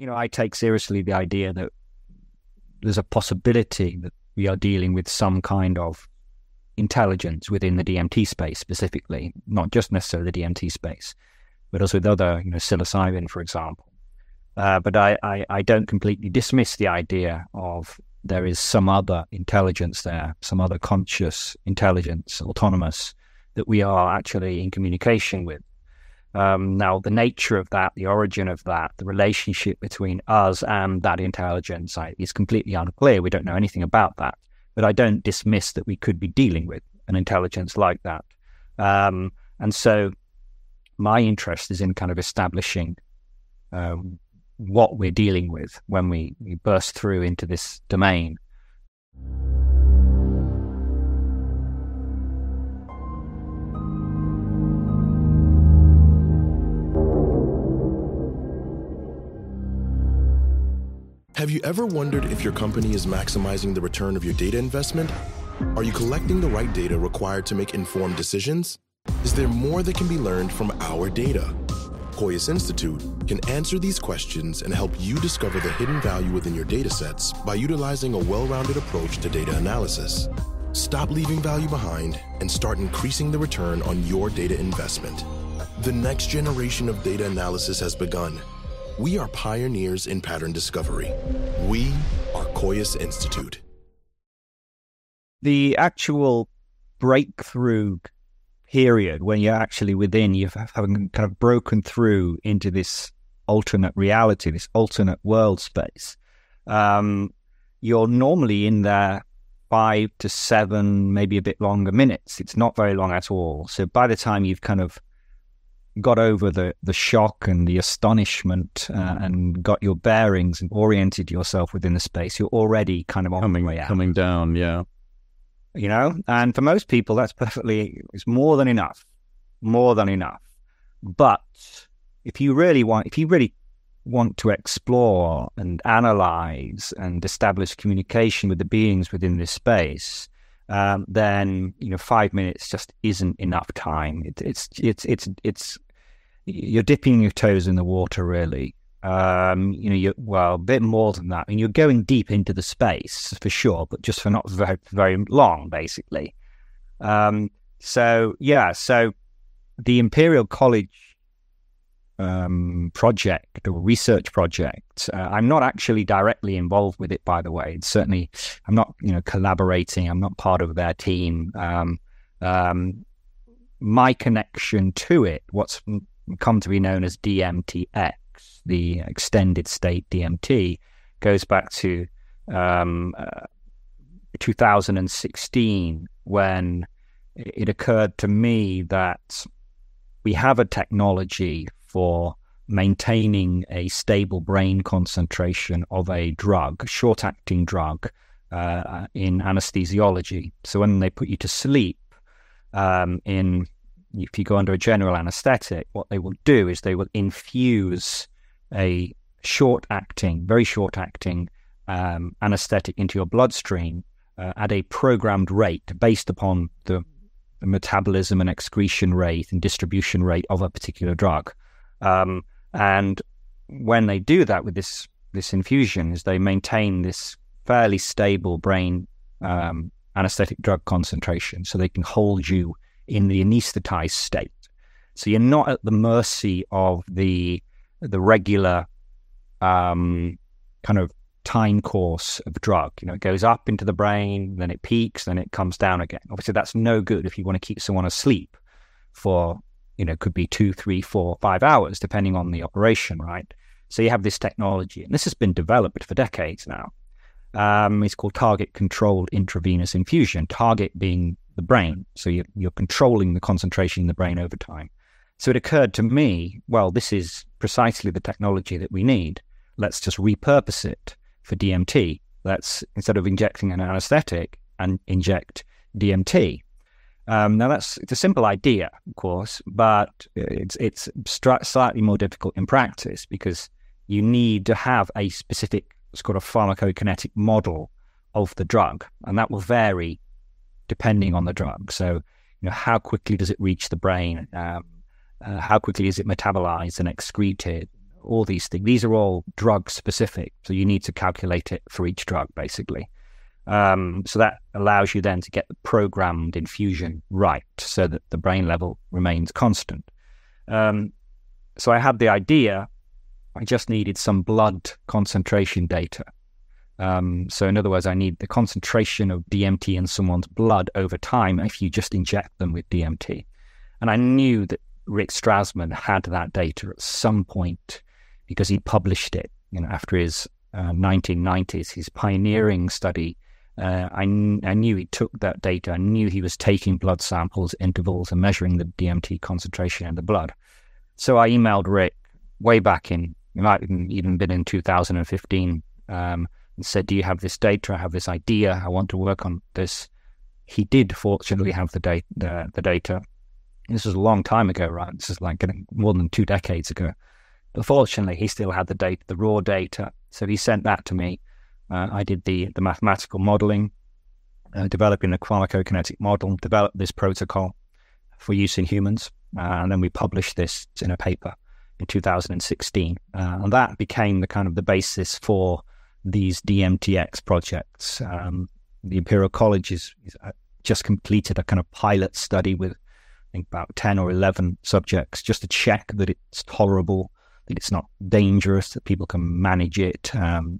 I take seriously the idea that there's a possibility that we are dealing with some kind of intelligence within the DMT space specifically, not just necessarily the DMT space, but also with other, psilocybin, for example. But I don't completely dismiss the idea of there is some other intelligence there, some other conscious intelligence, autonomous, that we are actually in communication with. Now, the nature of that, the origin of that, the relationship between us and that intelligence is completely unclear. We don't know anything about that. But I don't dismiss that we could be dealing with an intelligence like that. And so my interest is in kind of establishing what we're dealing with when we burst through into this domain. Have you ever wondered if your company is maximizing the return of your data investment? Are you collecting the right data required to make informed decisions? Is there more that can be learned from our data? Koyas Institute can answer these questions and help you discover the hidden value within your data sets by utilizing a well-rounded approach to data analysis. Stop leaving value behind and start increasing the return on your data investment. The next generation of data analysis has begun. We are pioneers in pattern discovery. We are Koyas Institute. The actual breakthrough period when you're actually within, you've kind of broken through into this alternate reality, this alternate world space. You're normally in there 5 to 7, maybe a bit longer minutes. It's not very long at all. So by the time you've kind of got over the shock and the astonishment and got your bearings and oriented yourself within the space, you're already kind of coming down, yeah. And for most people, it's more than enough. But if you really want to explore and analyze and establish communication with the beings within this space, then 5 minutes just isn't enough time. It's you're dipping your toes in the water, really. A bit more than that. I mean, you're going deep into the space for sure, but just for not very, very long, basically. So the Imperial College project or research project, I'm not actually directly involved with it, by the way. It's certainly, I'm not, collaborating. I'm not part of their team. My connection to it, what's come to be known as DMTX, the extended state DMT, goes back to 2016, when it occurred to me that we have a technology for maintaining a stable brain concentration of a drug, a short-acting drug, in anesthesiology. So when they put you to sleep, if you go under a general anesthetic, what they will do is they will infuse a very short-acting anesthetic into your bloodstream at a programmed rate based upon the metabolism and excretion rate and distribution rate of a particular drug. And when they do that with this infusion, is they maintain this fairly stable brain anesthetic drug concentration, so they can hold you in the anesthetized state. So you're not at the mercy of the regular kind of time course of drug. It goes up into the brain, then it peaks, then it comes down again. Obviously, that's no good if you want to keep someone asleep for, could be 2, 3, 4, 5 hours, depending on the operation, right? So you have this technology, and this has been developed for decades now. It's called target-controlled intravenous infusion, target being the brain. So you're controlling the concentration in the brain over time. So it occurred to me, well, this is precisely the technology that we need. Let's just repurpose it for DMT. Let's, instead of injecting an anesthetic, and inject DMT. Now it's a simple idea, of course, but it's slightly more difficult in practice, because you need to have a specific, it's called a pharmacokinetic model of the drug, and that will vary depending on the drug. So, how quickly does it reach the brain? How quickly is it metabolized and excreted? all these things. These are all drug specific, so you need to calculate it for each drug, basically. So that allows you then to get the programmed infusion right so that the brain level remains constant. So I had the idea, I just needed some blood concentration data. So in other words, I need the concentration of DMT in someone's blood over time if you just inject them with DMT. And I knew that Rick Strassman had that data at some point because he published it, after his 1990s, his pioneering study. I knew he took that data. I knew he was taking blood samples, intervals, and measuring the DMT concentration in the blood. So I emailed Rick way back it might have even been in 2015, and said, do you have this data? I have this idea. I want to work on this. He did fortunately have the data. This was a long time ago, right? This is like more than 2 decades ago. But fortunately, he still had the data, the raw data. So he sent that to me. I did the mathematical modeling, developing a pharmacokinetic model, developed this protocol for use in humans. And then we published this in a paper in 2016. And that became the basis for these DMTX projects. The Imperial College is just completed a kind of pilot study with, I think, about 10 or 11 subjects just to check that it's tolerable, that it's not dangerous, that people can manage it. And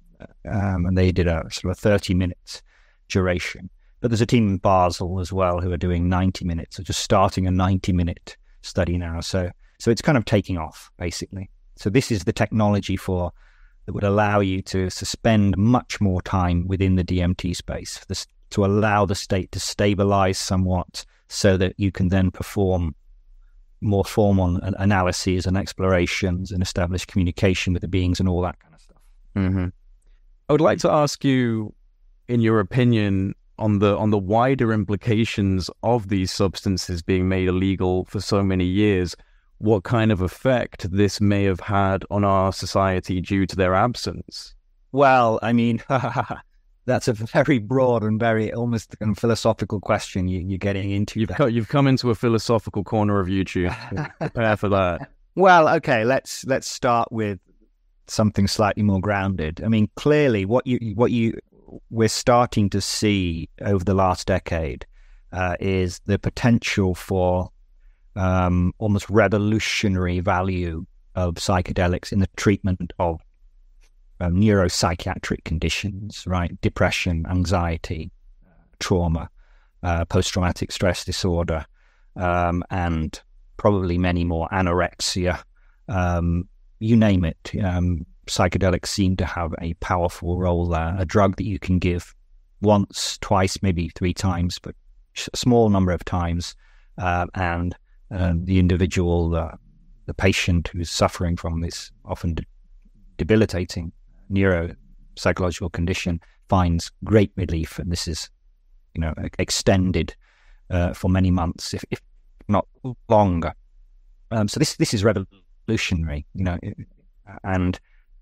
they did a sort of 30 minutes duration. But there's a team in Basel as well who are doing 90 minutes, or just starting a 90-minute study now. So it's kind of taking off, basically. So this is the technology that would allow you to spend much more time within the DMT space, to allow the state to stabilize somewhat so that you can then perform more formal analyses and explorations and establish communication with the beings and all that kind of stuff. Mm-hmm. I would like to ask you, in your opinion, on the wider implications of these substances being made illegal for so many years, what kind of effect this may have had on our society due to their absence? Well, I mean, that's a very broad and very almost kind of philosophical question you're getting into. You've come into a philosophical corner of YouTube. Prepare for that. Well, okay, let's start with something slightly more grounded. I mean, clearly, what we're starting to see over the last decade is the potential for almost revolutionary value of psychedelics in the treatment of neuropsychiatric conditions, right? Depression, anxiety, trauma, post-traumatic stress disorder, and probably many more, anorexia, you name it. Psychedelics seem to have a powerful role there, a drug that you can give once, twice, maybe 3 times, but a small number of times, and the individual, the patient who's suffering from this often debilitating neuropsychological condition finds great relief, and this is, extended for many months, if not longer. So this is revolutionary, and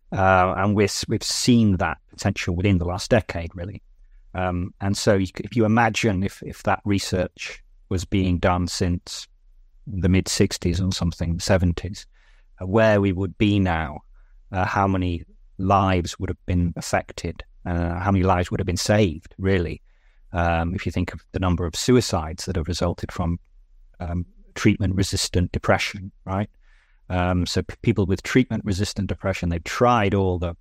we've seen that potential within the last decade, really. And so if you imagine if that research was being done since the mid-60s or something, 70s, where we would be now, how many lives would have been affected, how many lives would have been saved, really, if you think of the number of suicides that have resulted from treatment-resistant depression, right? So people with treatment-resistant depression, they've tried all the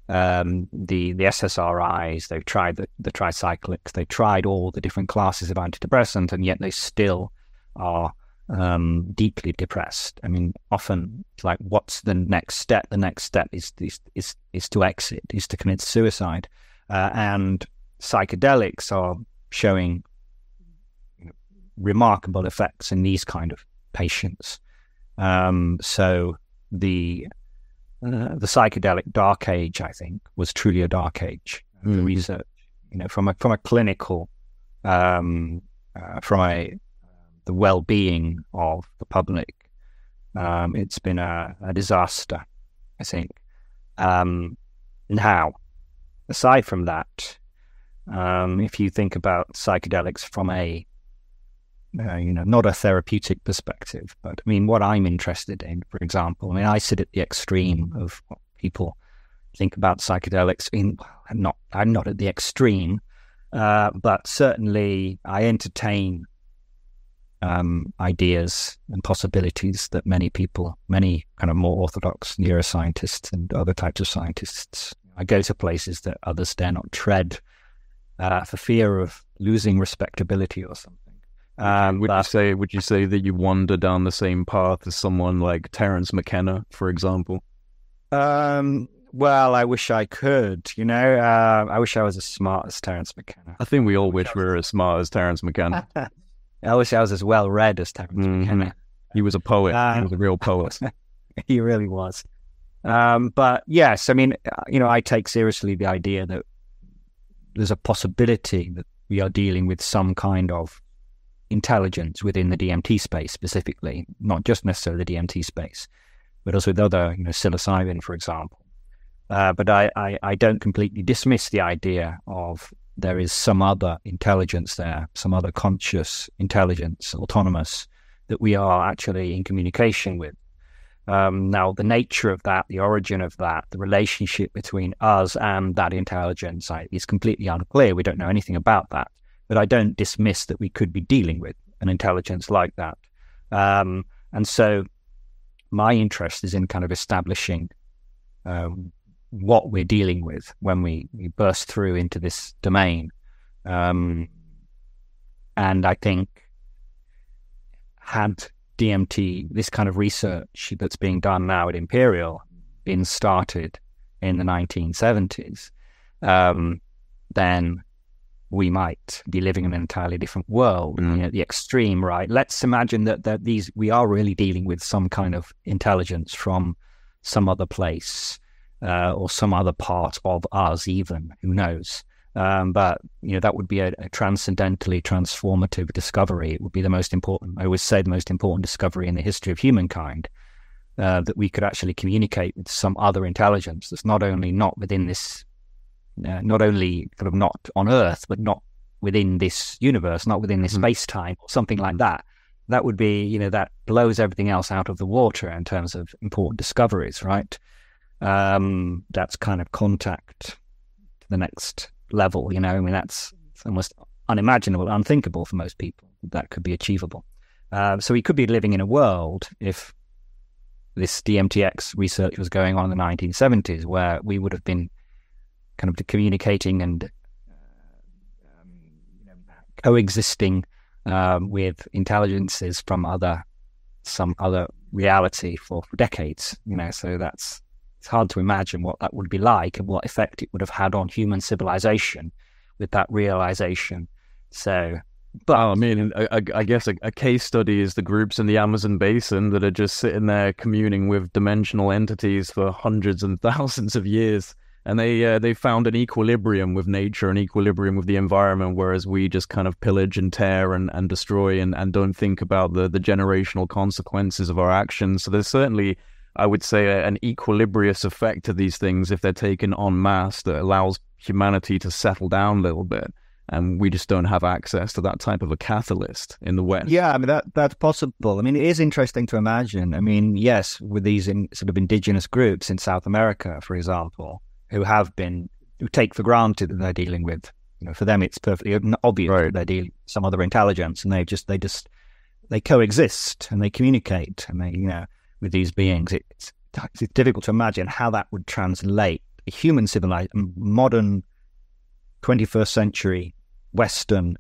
SSRIs, they've tried the tricyclics, they've tried all the different classes of antidepressants, and yet they still are deeply depressed. I mean, often it's like, what's the next step? The next step is to exit, is to commit suicide, and psychedelics are showing remarkable effects in these kind of patients. So the psychedelic dark age, I think, was truly a dark age for research. From a clinical, the well-being of the public, it's been a disaster, I think. Now, aside from that, if you think about psychedelics from a not a therapeutic perspective. But I mean, what I'm interested in, for example, I mean, I sit at the extreme of what people think about psychedelics. I'm not at the extreme, but certainly I entertain ideas and possibilities that many kind of more orthodox neuroscientists and other types of scientists, I go to places that others dare not tread for fear of losing respectability or something. Would you say that you wander down the same path as someone like Terence McKenna, for example? Well, I wish I could, I wish I was as smart as Terence McKenna. I think we all wish we were as smart as Terence McKenna. I wish I was as well read as Terence McKenna. He was a poet. He was a real poet. He really was. But yes, I mean, I take seriously the idea that there's a possibility that we are dealing with some kind of intelligence within the DMT space specifically, not just necessarily the DMT space, but also with other, psilocybin, for example. But I don't completely dismiss the idea of there is some other intelligence there, some other conscious intelligence, autonomous, that we are actually in communication with. Now, the nature of that, the origin of that, the relationship between us and that intelligence is completely unclear. We don't know anything about that. But I don't dismiss that we could be dealing with an intelligence like that. And so my interest is in kind of establishing what we're dealing with when we burst through into this domain. And I think had DMT, this kind of research that's being done now at Imperial, been started in the 1970s, then we might be living in an entirely different world. At the extreme, right? Let's imagine that we are really dealing with some kind of intelligence from some other place, or some other part of us even, who knows? But, that would be a transcendentally transformative discovery. It would be the most important, I always say, the most important discovery in the history of humankind, that we could actually communicate with some other intelligence that's not only not within this, not only sort of not on Earth, but not within this universe, not within this space-time, or something like that. That would be, that blows everything else out of the water in terms of important discoveries, right? That's kind of contact to the next level, that's almost unimaginable, unthinkable for most people. That could be achievable. So we could be living in a world, if this DMTX research was going on in the 1970s, where we would have been kind of communicating and coexisting with intelligences from some other reality for decades. So it's hard to imagine what that would be like and what effect it would have had on human civilization with that realization. So, but I guess a case study is the groups in the Amazon basin that are just sitting there communing with dimensional entities for hundreds and thousands of years. And they found an equilibrium with nature, an equilibrium with the environment, whereas we just kind of pillage and tear and destroy and don't think about the generational consequences of our actions. So there's certainly, I would say, an equilibrious effect to these things if they're taken en masse that allows humanity to settle down a little bit. And we just don't have access to that type of a catalyst in the West. Yeah, I mean, that's possible. I mean, it is interesting to imagine. I mean, yes, with these sort of indigenous groups in South America, for example, who take for granted that they're dealing with, for them it's perfectly obvious that they're dealing with some other intelligence, and they coexist and they communicate, and they, with these beings. It's difficult to imagine how that would translate a human civilization, modern 21st century Western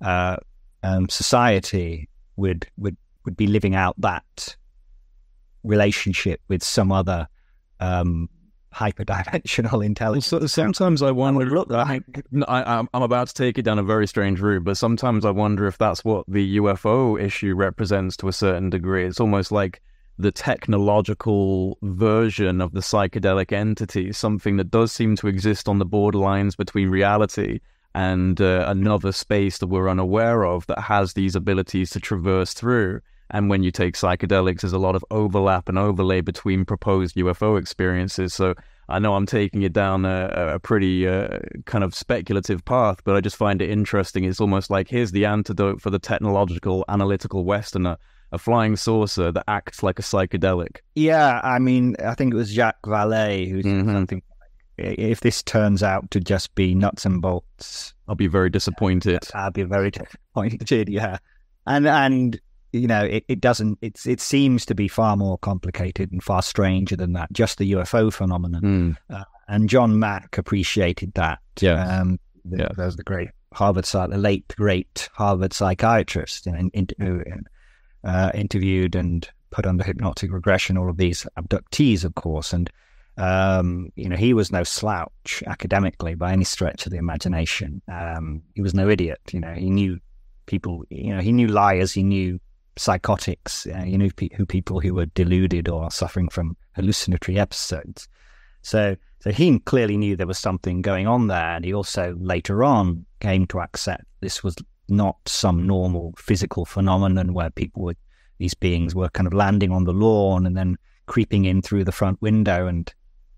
society would be living out that relationship with some other hyperdimensional intelligence. So sometimes I wonder. I'm about to take it down a very strange route, but sometimes I wonder if that's what the UFO issue represents to a certain degree. It's almost like the technological version of the psychedelic entity, something that does seem to exist on the borderlines between reality and another space that we're unaware of, that has these abilities to traverse through. And when you take psychedelics, there's a lot of overlap and overlay between proposed UFO experiences. So I know I'm taking it down a pretty kind of speculative path, but I just find it interesting. It's almost like here's the antidote for the technological, analytical Westerner, a flying saucer that acts like a psychedelic. Yeah, I mean, I think it was Jacques Vallée who said something like, if this turns out to just be nuts and bolts, I'll be very disappointed. I'll be very disappointed, yeah. And you know, it seems to be far more complicated and far stranger than that, just the UFO phenomenon. And John Mack appreciated that. Yeah. There's the late great Harvard psychiatrist, interviewed and put under hypnotic regression all of these abductees, of course. And, he was no slouch academically by any stretch of the imagination. He was no idiot. He knew people, he knew liars, he knew psychotics, people who were deluded or suffering from hallucinatory episodes. So he clearly knew there was something going on there. And he also later on came to accept this was not some normal physical phenomenon where these beings were kind of landing on the lawn and then creeping in through the front window and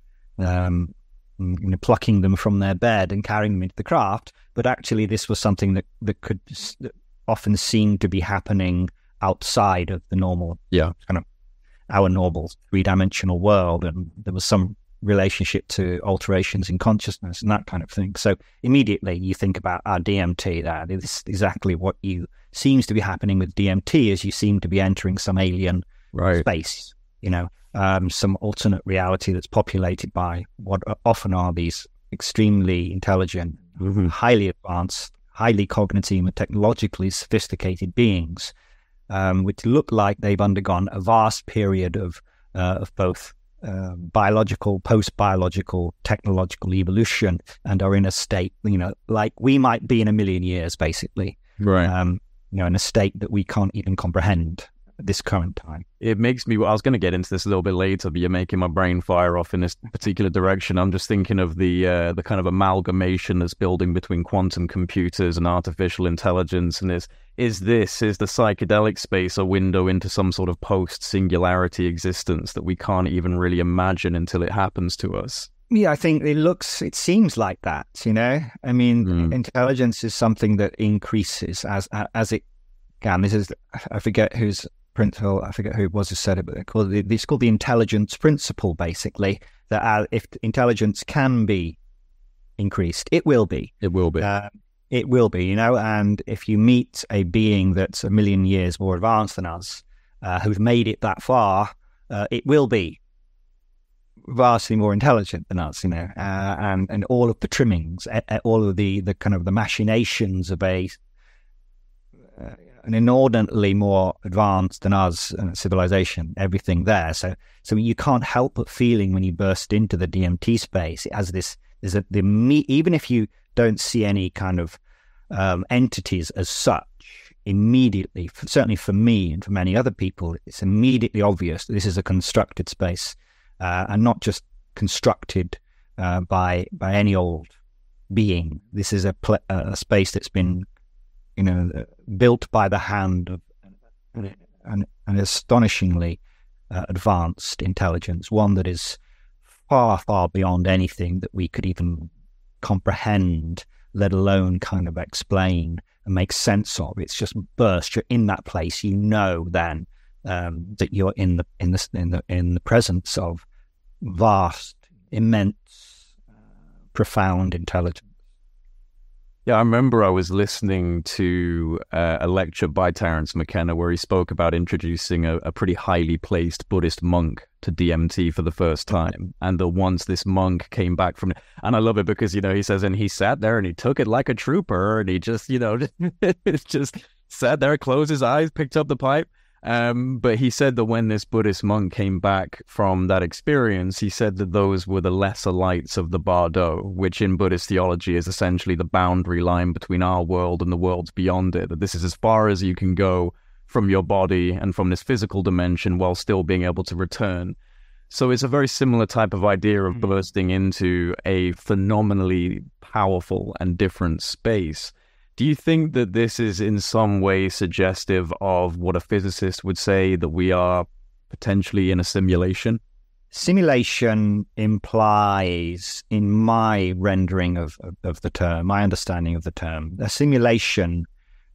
plucking them from their bed and carrying them into the craft. But actually this was something that could often seem to be happening outside of the normal, kind of our normal three-dimensional world. And there was some relationship to alterations in consciousness and that kind of thing. So immediately you think about our DMT there. This is exactly what seems to be happening with DMT, is you seem to be entering some alien space, some alternate reality that's populated by what often are these extremely intelligent, highly advanced, highly cognitive and technologically sophisticated beings, which look like they've undergone a vast period of both biological, post-biological, technological evolution, and are in a state, like we might be in 1 million years, basically. Right. In a state that we can't even comprehend at this current time. It makes me, I was going to get into this a little bit later, but you're making my brain fire off in this particular direction. I'm just thinking of the kind of amalgamation that's building between quantum computers and artificial intelligence. And is the psychedelic space a window into some sort of post-singularity existence that we can't even really imagine until it happens to us? Yeah, I think it seems like that, I mean, intelligence is something that increases as it can. This is, I forget who it was who said it, but it's called the intelligence principle, basically, that if intelligence can be increased, it will be. It will be. It will be, and if you meet a being that's 1 million years more advanced than us, who's made it that far, it will be vastly more intelligent than us, and all of the trimmings, all of the kind of the machinations of an inordinately more advanced than us civilization, everything there. So you can't help but feeling when you burst into the DMT space, it has this, even if you don't see any kind of entities as such, immediately, certainly for me and for many other people, it's immediately obvious that this is a constructed space, and not just constructed by any old being. This is a space that's been, built by the hand of an astonishingly advanced intelligence, one that is far, far beyond anything that we could even comprehend, let alone kind of explain and make sense of. It's just burst. You're in that place. Then that you're in the presence of vast, immense, profound intelligence. Yeah, I remember I was listening to a lecture by Terence McKenna where he spoke about introducing a pretty highly placed Buddhist monk to DMT for the first time. And once this monk came back from, and I love it because, he says, and he sat there and he took it like a trooper and he just, just sat there, closed his eyes, picked up the pipe. But he said that when this Buddhist monk came back from that experience, he said that those were the lesser lights of the Bardo, which in Buddhist theology is essentially the boundary line between our world and the worlds beyond it, that this is as far as you can go from your body and from this physical dimension while still being able to return. So it's a very similar type of idea of bursting into a phenomenally powerful and different space. Do you think that this is in some way suggestive of what a physicist would say, that we are potentially in a simulation? simulation implies, in my rendering of the term, my understanding of the term, a simulation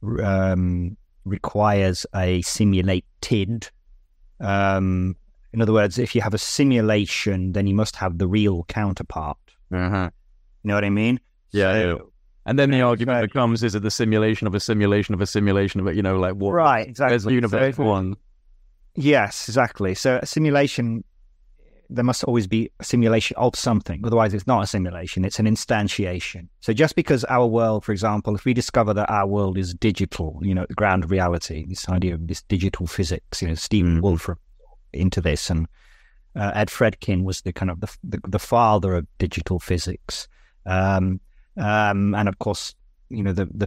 requires a simulated. In other words, if you have a simulation, then you must have the real counterpart. Uh-huh. You know what I mean? Yeah. So, and then the argument becomes, is it the simulation of a simulation of a simulation of it? Like what? Right, exactly. There's the universe for one. Yes, exactly. So a simulation, there must always be a simulation of something. Otherwise, it's not a simulation. It's an instantiation. So just because our world, for example, if we discover that our world is digital, the ground of reality, this idea of this digital physics, Stephen Wolfram into this, and Ed Fredkin was the kind of the father of digital physics. And of course, the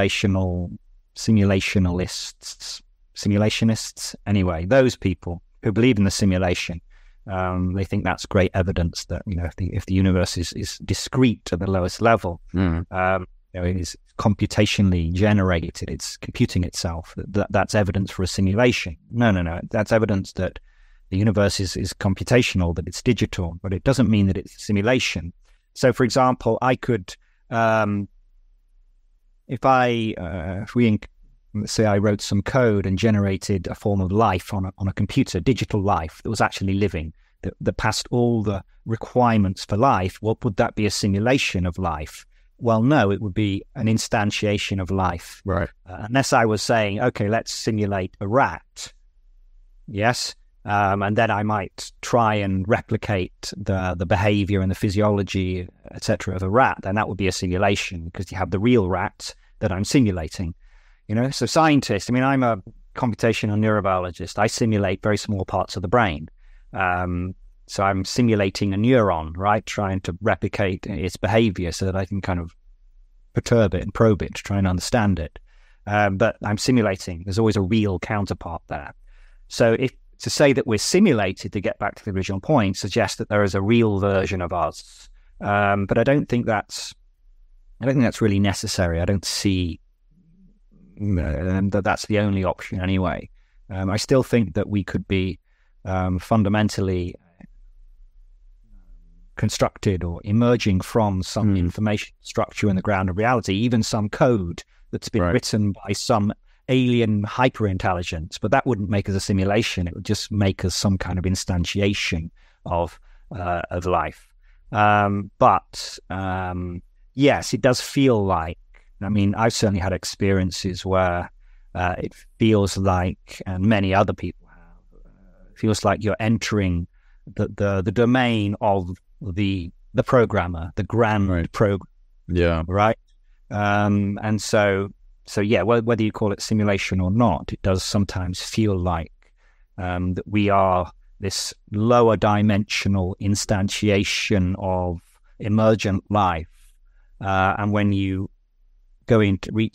simulationists, anyway, those people who believe in the simulation, they think that's great evidence that, if the universe is discrete at the lowest level, it is computationally generated, it's computing itself, that's evidence for a simulation. No, that's evidence that the universe is computational, that it's digital, but it doesn't mean that it's a simulation. So, for example, I could, let's say I wrote some code and generated a form of life on a computer, digital life that was actually living, that passed all the requirements for life. What would that be? A simulation of life? Well, no, it would be an instantiation of life. Right. Unless I was saying, okay, let's simulate a rat. Yes. And then I might try and replicate the behavior and the physiology, etc., of a rat. Then that would be a simulation, because you have the real rat that I'm simulating. So scientists, I'm a computational neurobiologist. I simulate very small parts of the brain. So I'm simulating a neuron, right? Trying to replicate its behavior so that I can kind of perturb it and probe it to try and understand it. But I'm simulating. There's always a real counterpart there. So to say that we're simulated, to get back to the original point, suggests that there is a real version of us. But I don't think that's really necessary. I don't see that that's the only option anyway. I still think that we could be fundamentally constructed or emerging from some information structure in the ground of reality, even some code that's been written by some alien hyper-intelligence, but that wouldn't make us a simulation. It would just make us some kind of instantiation of life. But yes, it does feel like, I've certainly had experiences where it feels like, and many other people have, feels like you're entering the domain of the programmer, the grand program. Yeah. Right. And so yeah, whether you call it simulation or not, it does sometimes feel like that we are this lower dimensional instantiation of emergent life. And when you go into the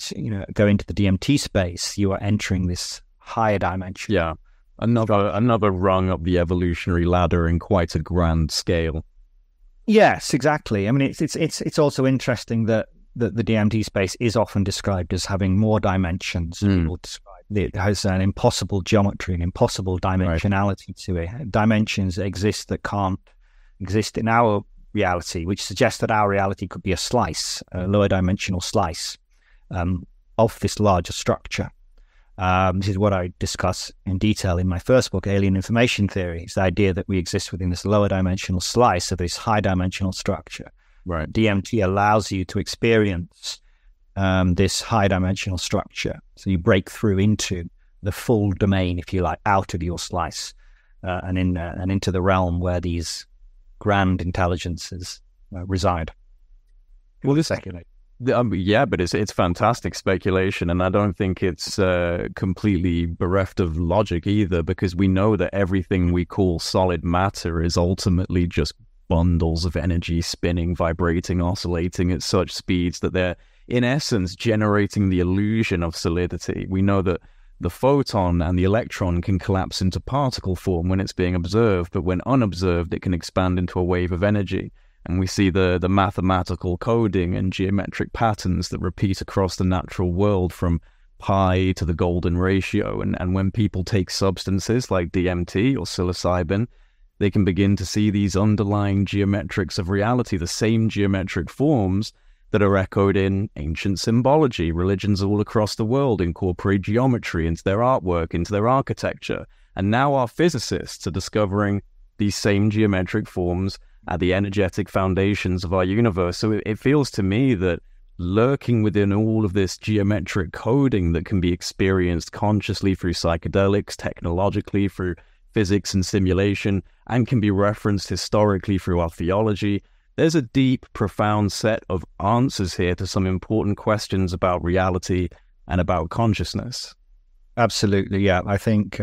DMT space, you are entering this higher dimension. Yeah, another rung up the evolutionary ladder in quite a grand scale. Yes, exactly. It's also interesting that the DMT space is often described as having more dimensions. People describe it has an impossible geometry, an impossible dimensionality to it. Dimensions exist that can't exist in our reality, which suggests that our reality could be a slice, a lower dimensional slice of this larger structure. This is what I discuss in detail in my first book, Alien Information Theory. It's the idea that we exist within this lower dimensional slice of this high dimensional structure. Right. DMT allows you to experience this high dimensional structure. So you break through into the full domain, if you like, out of your slice and into the realm where these grand intelligences reside. Well, this speculate. Yeah, but it's fantastic speculation, and I don't think it's completely bereft of logic either, because we know that everything we call solid matter is ultimately just bundles of energy spinning, vibrating, oscillating at such speeds that they're, in essence, generating the illusion of solidity. We know that the photon and the electron can collapse into particle form when it's being observed, but when unobserved, it can expand into a wave of energy. And we see the mathematical coding and geometric patterns that repeat across the natural world, from pi to the golden ratio. And when people take substances like DMT or psilocybin, they can begin to see these underlying geometrics of reality, the same geometric forms that are echoed in ancient symbology. Religions all across the world incorporate geometry into their artwork, into their architecture. And now our physicists are discovering these same geometric forms at the energetic foundations of our universe. So it feels to me that lurking within all of this geometric coding that can be experienced consciously through psychedelics, technologically through physics and simulation, and can be referenced historically through our theology, there's a deep, profound set of answers here to some important questions about reality and about consciousness. Absolutely, yeah. I think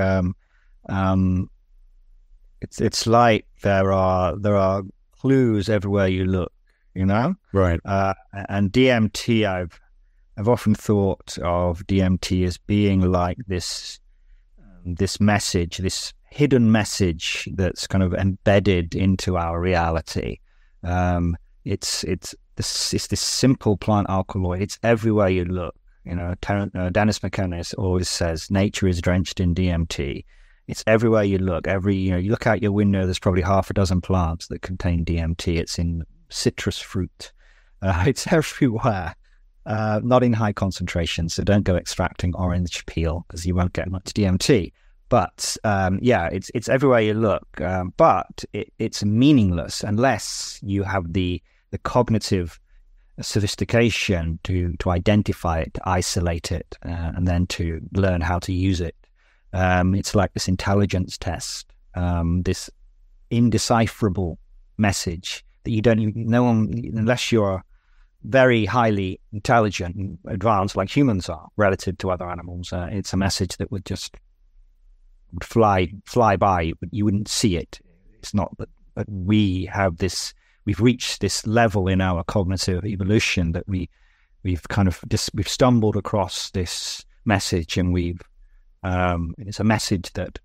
it's like there are clues everywhere you look, you know? Right. And DMT, I've often thought of DMT as being like this message, this hidden message that's kind of embedded into our reality. It's this simple plant alkaloid. It's everywhere you look. You know, Dennis McKenna always says nature is drenched in DMT. It's everywhere you look. You look out your window, there's probably half a dozen plants that contain DMT. It's in citrus fruit. It's everywhere. Not in high concentrations, so don't go extracting orange peel because you won't get much DMT. But it's everywhere you look. But it's meaningless unless you have the cognitive sophistication to identify it, to isolate it, and then to learn how to use it. It's like this intelligence test, this indecipherable message that you don't even know unless you're very highly intelligent and advanced like humans are relative to other animals. It's a message that would fly by. You wouldn't see it. It's not that we have this. We've reached this level in our cognitive evolution that we've stumbled across this message, and it's a message that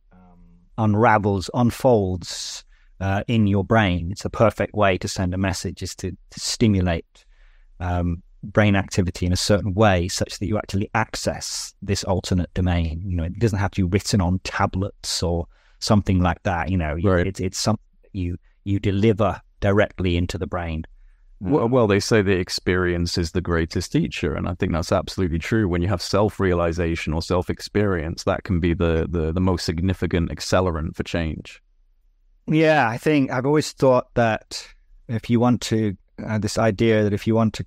unfolds in your brain. It's a perfect way to send a message, is to stimulate brain activity in a certain way such that you actually access this alternate domain. You know, it doesn't have to be written on tablets or something like that. You know, right. It's something that you deliver directly into the brain. Well, they say the experience is the greatest teacher, and I think that's absolutely true. When you have self-realization or self-experience, that can be the most significant accelerant for change. Yeah, I think I've always thought that if you want to, this idea that if you want to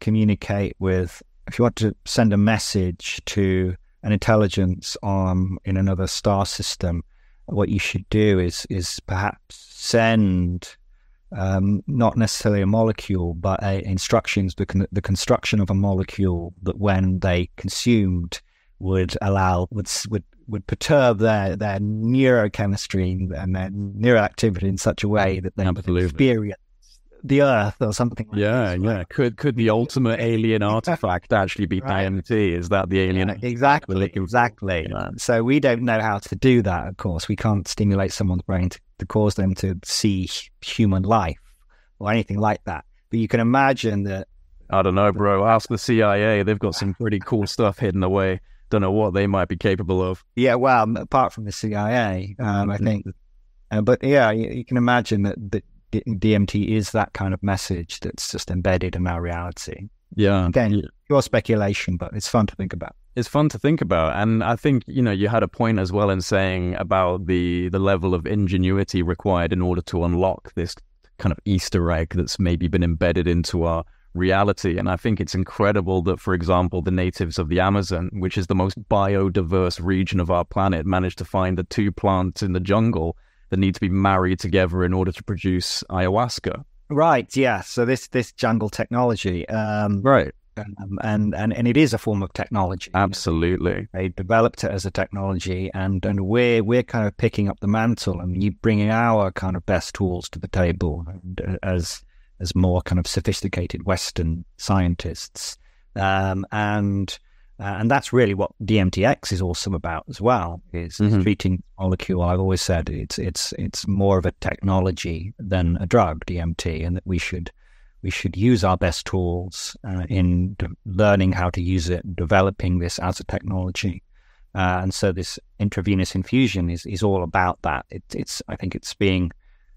send a message to an intelligence in another star system, what you should do is perhaps send not necessarily a molecule, but instructions, the construction of a molecule that, when they consumed, would perturb their neurochemistry and their neuroactivity in such a way that they would experience the Earth or something like that. Yeah. Could the ultimate alien artifact actually be DMT? Is that the alien? Exactly. Yeah. So we don't know how to do that, of course. We can't stimulate someone's brain to cause them to see human life or anything like that. But you can imagine that... I don't know, bro. Ask the CIA. They've got some pretty cool stuff hidden away. Don't know what they might be capable of. Yeah, well, apart from the CIA, I think. But yeah, you can imagine that DMT is that kind of message that's just embedded in our reality. Yeah. Again, pure speculation, but it's fun to think about. It's fun to think about. And I think, you had a point as well in saying about the level of ingenuity required in order to unlock this kind of Easter egg that's maybe been embedded into our reality. And I think it's incredible that, for example, the natives of the Amazon, which is the most biodiverse region of our planet, managed to find the two plants in the jungle that need to be married together in order to produce ayahuasca. Right, yeah. So this jungle technology. Right. And it is a form of technology. Absolutely. They developed it as a technology, and we're kind of picking up the mantle and you bringing our kind of best tools to the table as more kind of sophisticated Western scientists. And that's really what DMTX is also about as well, is treating molecule. I've always said it's more of a technology than a drug, DMT, and that we should use our best tools in learning how to use it, developing this as a technology. And so this intravenous infusion is all about that. I think it's being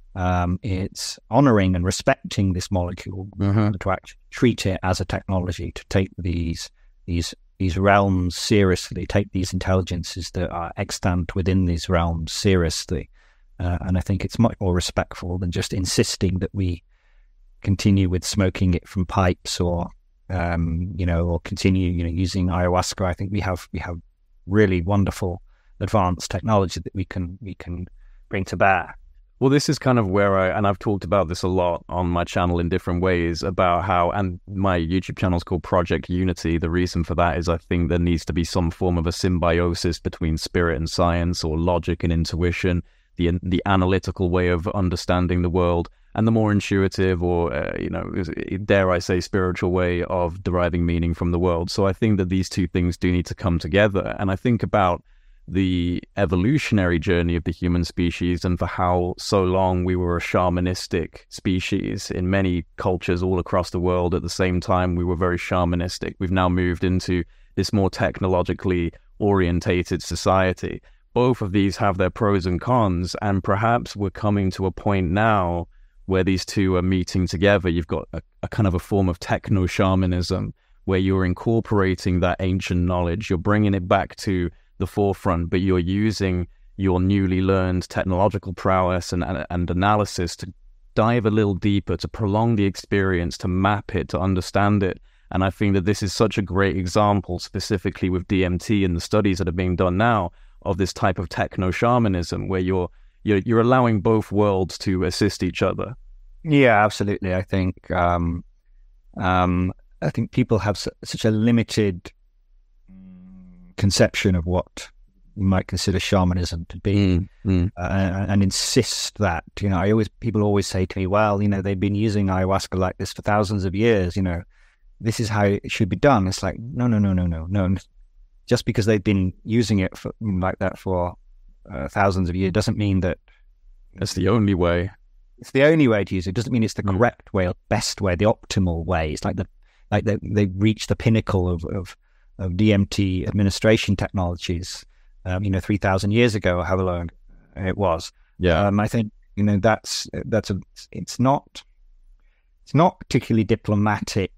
It's honoring and respecting this molecule to actually treat it as a technology, to take these realms seriously, take these intelligences that are extant within these realms seriously. And I think it's much more respectful than just insisting that we continue with smoking it from pipes or continue, using ayahuasca. I think we have really wonderful advanced technology that we can bring to bear. Well, this is kind of where I've talked about this a lot on my channel in different ways about how, and my YouTube channel is called Project Unity. The reason for that is I think there needs to be some form of a symbiosis between spirit and science, or logic and intuition, the analytical way of understanding the world, and the more intuitive or, dare I say, spiritual way of deriving meaning from the world. So I think that these two things do need to come together. And I think about the evolutionary journey of the human species, and for how so long we were a shamanistic species in many cultures all across the world. At the same time, we were very shamanistic. We've now moved into this more technologically orientated society. Both of these have their pros and cons, and perhaps we're coming to a point now where these two are meeting together. You've got a kind of a form of techno-shamanism where you're incorporating that ancient knowledge, you're bringing it back to the forefront, but you're using your newly learned technological prowess and analysis to dive a little deeper, to prolong the experience, to map it, to understand it. And I think that this is such a great example, specifically with DMT and the studies that are being done now, of this type of techno-shamanism where you're allowing both worlds to assist each other. Yeah, absolutely. I think people have such a limited conception of what you might consider shamanism to be, and insist that, people always say to me, well, they've been using ayahuasca like this for thousands of years, this is how it should be done. It's like, no. Just because they've been using it like that for thousands of years doesn't mean that it's the only way. It's the only way to use it. It doesn't mean it's the correct way, or best way, the optimal way. It's like they've reached the pinnacle of DMT administration technologies, 3,000 years ago, or however long it was. Yeah. I think, it's not particularly diplomatic.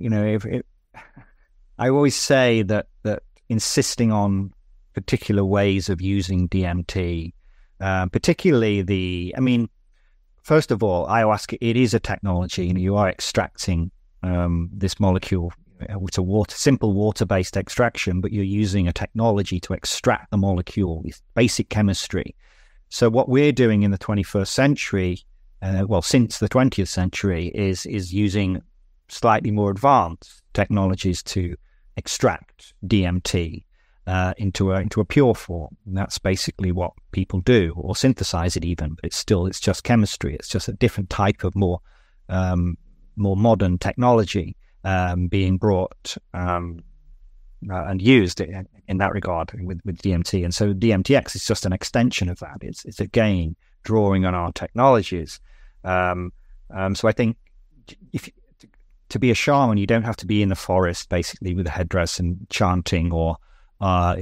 I always say that insisting on particular ways of using DMT, particularly first of all, ayahuasca, it is a technology. You are extracting this molecule. It's a simple water-based extraction, but you're using a technology to extract the molecule. It's basic chemistry. So what we're doing in the 21st century, since the 20th century, is using slightly more advanced technologies to extract DMT into a pure form. And that's basically what people do, or synthesize it even. But it's just chemistry. It's just a different type of more modern technology being brought and used in that regard with DMT. And so DMTX is just an extension of that. It's again drawing on our technologies. So I think to be a shaman, you don't have to be in the forest basically with a headdress and chanting or all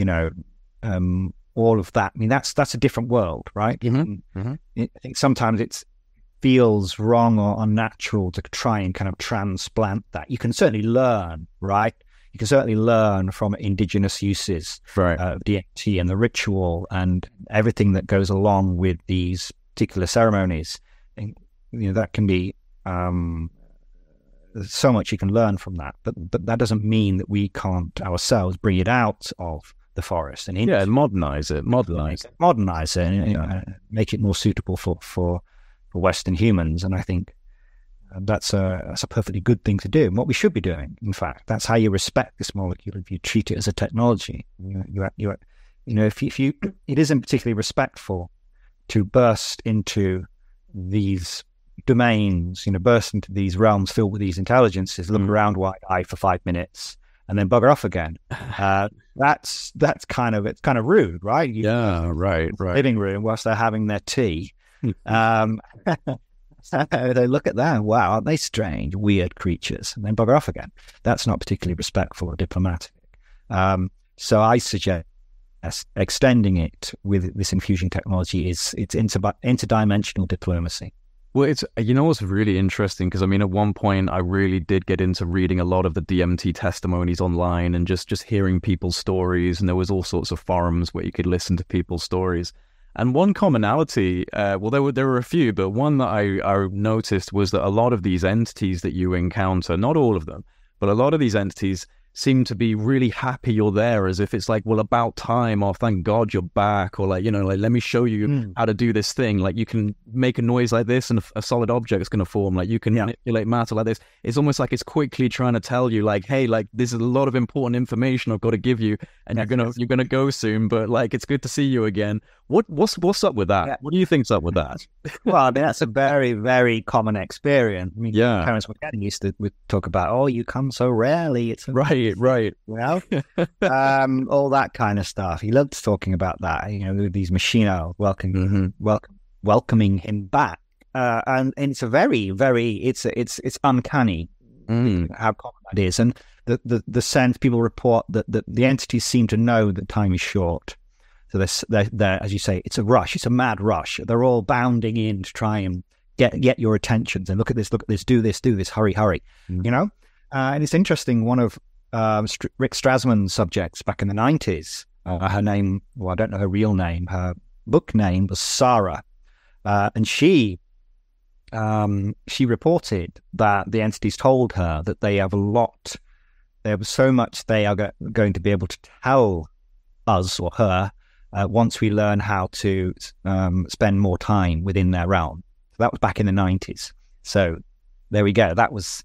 of that. I mean, that's a different world, right? I think sometimes it feels wrong or unnatural to try and kind of transplant that. You can certainly learn, right? You can certainly learn from indigenous uses of DMT and the ritual and everything that goes along with these particular ceremonies. And, that can be so much you can learn from that, but that doesn't mean that we can't ourselves bring it out of the forest and modernize it, and make it more suitable for Western humans. And I think that's a perfectly good thing to do, and what we should be doing. In fact, that's how you respect this molecule. If you treat it as a technology, if you it isn't particularly respectful to burst into these domains, burst into these realms filled with these intelligences, look around wide-eyed for 5 minutes, and then bugger off again. That's kind of rude, right? Right. Living room whilst they're having their tea. They look at that, wow, aren't they strange, weird creatures, and then bugger off again. That's not particularly respectful or diplomatic. So I suggest extending it with this infusion technology it's interdimensional diplomacy. Well, it's, you know, what's really interesting, because I mean, at one point I really did get into reading a lot of the DMT testimonies online and just hearing people's stories, and there was all sorts of forums where you could listen to people's stories. And one commonality, well, there were a few, but one that I noticed was that a lot of these entities that you encounter, not all of them, but a lot of these entities seem to be really happy you're there, as if it's like, well, about time, or thank God you're back, or like, you know, like, let me show you how to do this thing. Like, you can make a noise like this and a solid object is going to form. Like, you can manipulate matter like this. It's almost like it's quickly trying to tell you, like, hey, like, this is a lot of important information I've got to give you, and you're gonna go soon, but like, it's good to see you again. What's up with that? What do you think's up with that? Well, I mean, that's a very, very common experience. I mean, parents were getting used to talk about, oh, you come so rarely. It's right. You know, all that kind of stuff. He loved talking about that. You know, with these machino welcoming him back, and it's a very, very it's uncanny how common that is, and the sense people report that the entities seem to know that time is short. So they're, as you say, it's a rush. It's a mad rush. They're all bounding in to try and get your attention. And look at this, do this, hurry. You know, and it's interesting. One of Rick Strassman's subjects back in the 90s, her name, well, I don't know her real name. Her book name was Sarah, and she reported that the entities told her that they have so much they are going to be able to tell us or her once we learn how to spend more time within their realm. So that was back in the 90s. So there we go. That was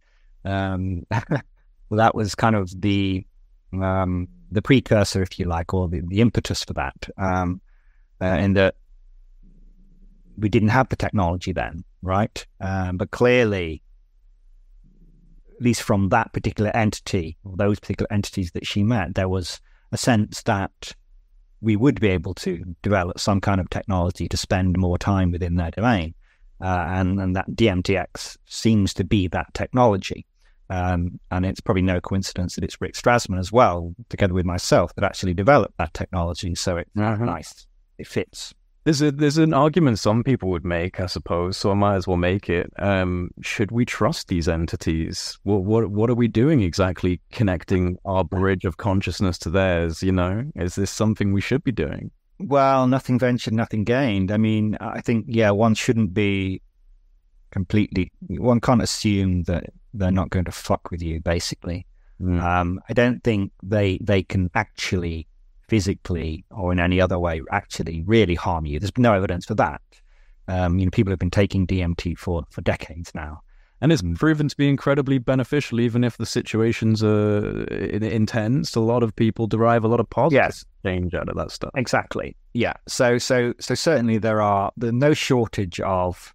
that was kind of the precursor, if you like, or the impetus for that. In that we didn't have the technology then, right? But clearly, at least from that particular entity, or those particular entities that she met, there was a sense that we would be able to develop some kind of technology to spend more time within their domain. And that DMTX seems to be that technology. And it's probably no coincidence that it's Rick Strassman as well, together with myself, that actually developed that technology. So it's nice. It fits. There's an argument some people would make, I suppose, so I might as well make it. Should we trust these entities? What are we doing exactly, connecting our bridge of consciousness to theirs, you know? Is this something we should be doing? Well, nothing ventured, nothing gained. I mean, I think, one shouldn't be one can't assume that they're not going to fuck with you, basically. I don't think they can actually physically or in any other way actually really harm you. There's no evidence for that. People have been taking DMT for decades now. And it's proven to be incredibly beneficial, even if the situations are intense. A lot of people derive a lot of positive change out of that stuff. Exactly. Yeah. So certainly there's no shortage of,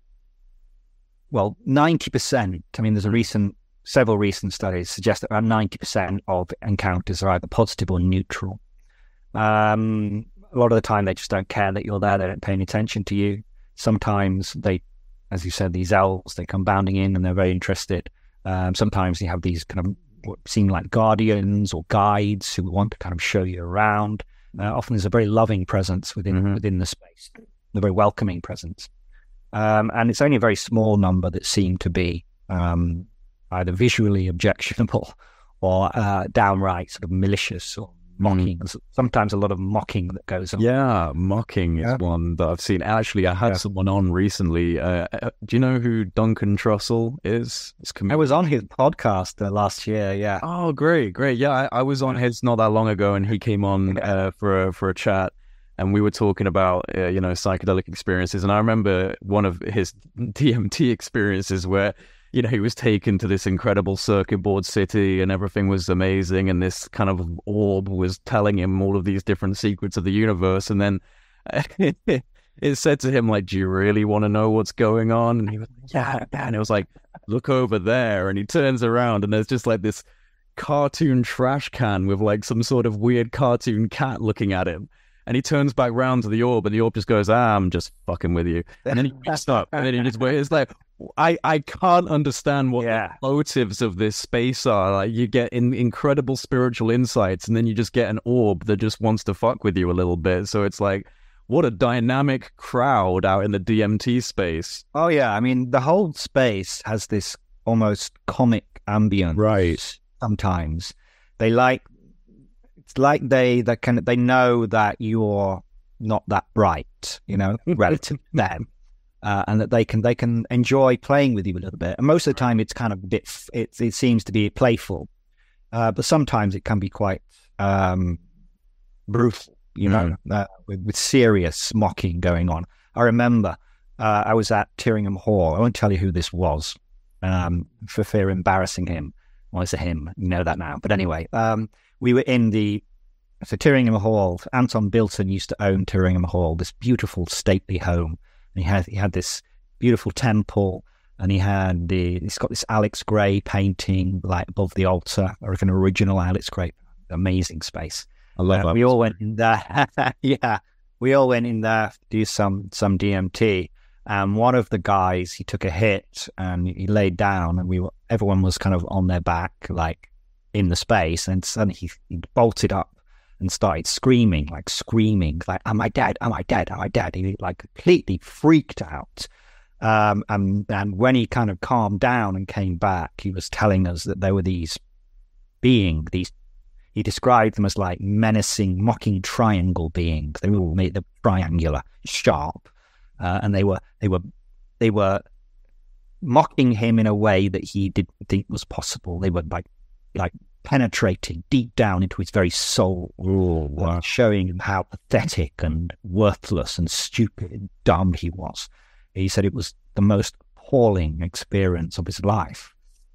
90%. I mean, there's several recent studies suggest that around 90% of encounters are either positive or neutral. A lot of the time they just don't care that you're there. They don't pay any attention to you. Sometimes they, as you said, these elves, they come bounding in and they're very interested. Sometimes you have these kind of what seem like guardians or guides who want to kind of show you around. Often there's a very loving presence within the space, a very welcoming presence. And it's only a very small number that seem to be either visually objectionable or downright sort of malicious or mocking. Sometimes a lot of mocking that goes on. Yeah, mocking is one that I've seen. Actually, I had someone on recently. Do you know who Duncan Trussell is? I was on his podcast last year, yeah. Oh, great. Yeah, I was on his not that long ago, and he came on for a chat, and we were talking about, psychedelic experiences. And I remember one of his DMT experiences where, he was taken to this incredible circuit board city and everything was amazing. And this kind of orb was telling him all of these different secrets of the universe. And then it said to him, like, do you really want to know what's going on? And he was like, yeah. And it was like, look over there. And he turns around and there's just like this cartoon trash can with like some sort of weird cartoon cat looking at him. And he turns back round to the orb, and the orb just goes, I'm just fucking with you. And then he wakes up, and then it's like, I can't understand what Yeah. the motives of this space are. Like, you get incredible spiritual insights, and then you just get an orb that just wants to fuck with you a little bit. So it's like, what a dynamic crowd out in the DMT space. Oh yeah, I mean the whole space has this almost comic ambience. Right. Sometimes it's like they know that you're not that bright, relative to them, and that they can enjoy playing with you a little bit. And most of the time, it's kind of a bit. It seems to be playful, but sometimes it can be quite brutal. With serious mocking going on. I remember I was at Tyringham Hall. I won't tell you who this was for fear of embarrassing him. Well, it's a him, you know that now. But anyway, we were in so Tyringham Hall. Anton Bilton used to own Tyringham Hall, this beautiful stately home. And he had this beautiful temple, and he's got this Alex Gray painting like above the altar, or an original Alex Gray. Amazing space. I love that. We all went in there. Yeah, we all went in there to do some DMT. And one of the guys, he took a hit and he laid down, and everyone was kind of on their back, like in the space. And suddenly he bolted up and started screaming, like, "Am I dead? Am I dead? Am I dead?" He like completely freaked out. And when he kind of calmed down and came back, he was telling us that there were these beings, he described them as like menacing, mocking triangle beings. They were all made triangular, sharp, and they were mocking him in a way that he didn't think was possible. They were like penetrating deep down into his very soul, showing him how pathetic and worthless and stupid and dumb he was. He said it was the most appalling experience of his life.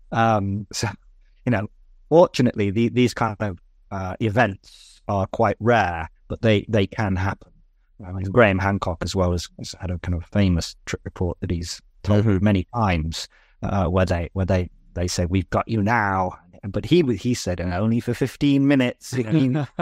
Fortunately, these kind of events are quite rare, but they can happen. Graham Hancock as well has had a kind of famous trip report that he's told many times, where they say, "We've got you now," but he said, "And only for 15 minutes." He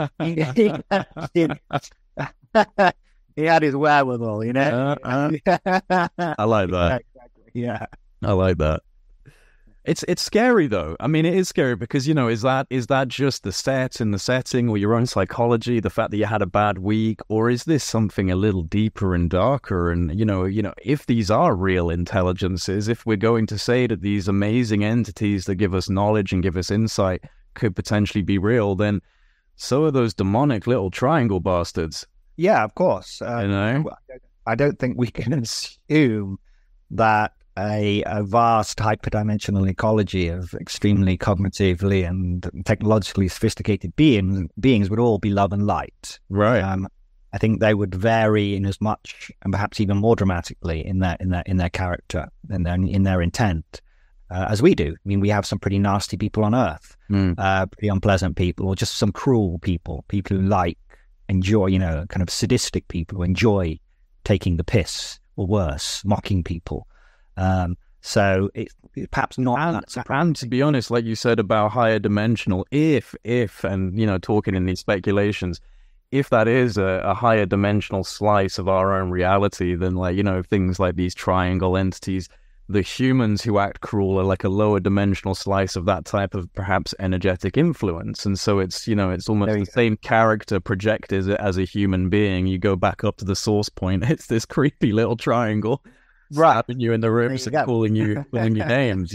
had his wherewithal, I like that. Exactly. Yeah, I like that. It's scary though. I mean, it is scary because, is that just the set and the setting, or your own psychology, the fact that you had a bad week, or is this something a little deeper and darker? And if these are real intelligences, if we're going to say that these amazing entities that give us knowledge and give us insight could potentially be real, then so are those demonic little triangle bastards. Yeah, of course. I don't think we can assume that a vast hyperdimensional ecology of extremely cognitively and technologically sophisticated beings would all be love and light. Right. I think they would vary in as much, and perhaps even more dramatically, in their character and in their intent, as we do. I mean, we have some pretty nasty people on Earth, pretty unpleasant people, or just some cruel people who enjoy, kind of sadistic people who enjoy taking the piss, or worse, mocking people. So it's perhaps not and to be honest, like you said about higher dimensional, if and talking in these speculations, if that is a higher dimensional slice of our own reality, then things like these triangle entities, the humans who act cruel are like a lower dimensional slice of that type of perhaps energetic influence. And so it's almost the same character projected as a human being. You go back up to the source point, it's this creepy little triangle slapping you in the ribs and calling you names,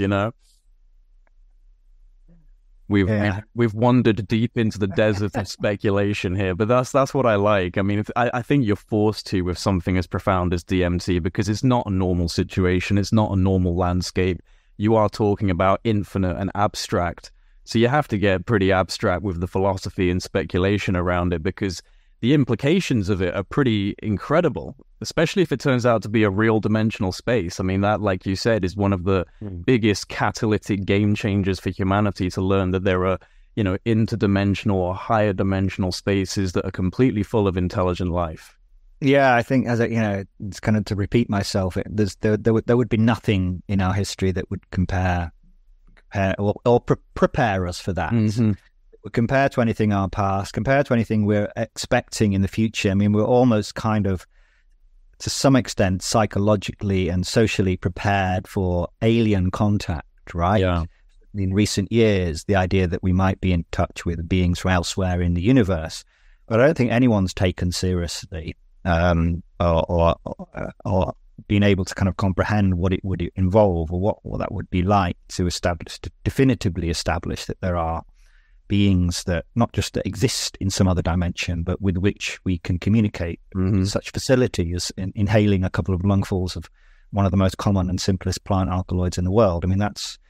We've wandered deep into the desert of speculation here, but that's what I like. I mean, I think you're forced to with something as profound as DMT, because it's not a normal situation. It's not a normal landscape. You are talking about infinite and abstract. So you have to get pretty abstract with the philosophy and speculation around it, because the implications of it are pretty incredible, especially if it turns out to be a real dimensional space. I mean, that, like you said, is one of the biggest catalytic game changers for humanity, to learn that there are, interdimensional or higher dimensional spaces that are completely full of intelligent life. Yeah, I think, it's kind of to repeat myself, there would be nothing in our history that would compare or prepare us for that. Mm-hmm. Compared to anything in our past, compared to anything we're expecting in the future. I mean, we're almost kind of to some extent, psychologically and socially prepared for alien contact, right? Yeah. In recent years, the idea that we might be in touch with beings from elsewhere in the universe, but I don't think anyone's taken seriously or being able to kind of comprehend what it would involve or what that would be like to definitively establish that there are beings that not just exist in some other dimension, but with which we can communicate with such facility as inhaling a couple of lungfuls of one of the most common and simplest plant alkaloids in the world. I mean,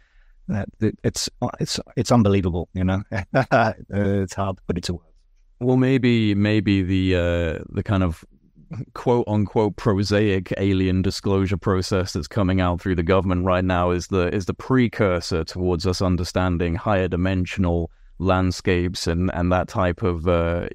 it's unbelievable, you know. It's hard to put it to words. Well, maybe the kind of quote unquote prosaic alien disclosure process that's coming out through the government right now is the precursor towards us understanding higher dimensional landscapes and that type of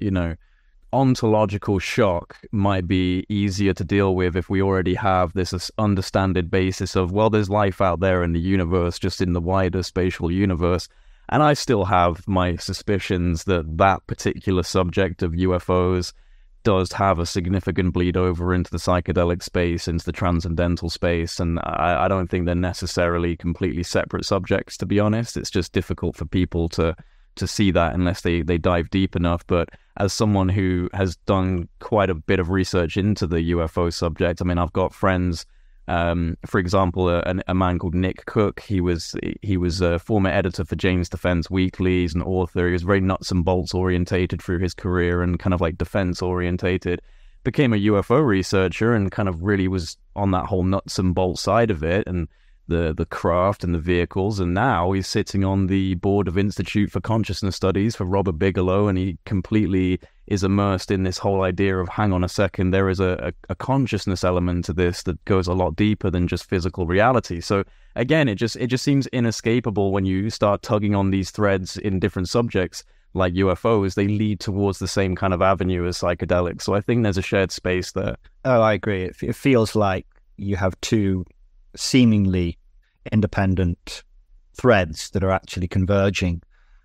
ontological shock might be easier to deal with if we already have this understanded basis of, well, there's life out there in the universe, just in the wider spatial universe. And I still have my suspicions that particular subject of UFOs does have a significant bleed over into the psychedelic space, into the transcendental space. And I don't think they're necessarily completely separate subjects, to be honest. It's just difficult for people to see that unless they dive deep enough. But as someone who has done quite a bit of research into the UFO subject, I mean, I've got friends, for example, a man called Nick Cook. He was a former editor for Jane's Defense Weekly. He's an author. He was very nuts and bolts orientated through his career and kind of like defense orientated. Became a UFO researcher and kind of really was on that whole nuts and bolts side of it and the craft and the vehicles. And now he's sitting on the board of Institute for Consciousness Studies for Robert Bigelow, and he completely is immersed in this whole idea of, hang on a second, there is a consciousness element to this that goes a lot deeper than just physical reality. So again, it just seems inescapable when you start tugging on these threads in different subjects like UFOs. They lead towards the same kind of avenue as psychedelics. So I think there's a shared space there. Oh, I agree. It feels like you have two seemingly independent threads that are actually converging,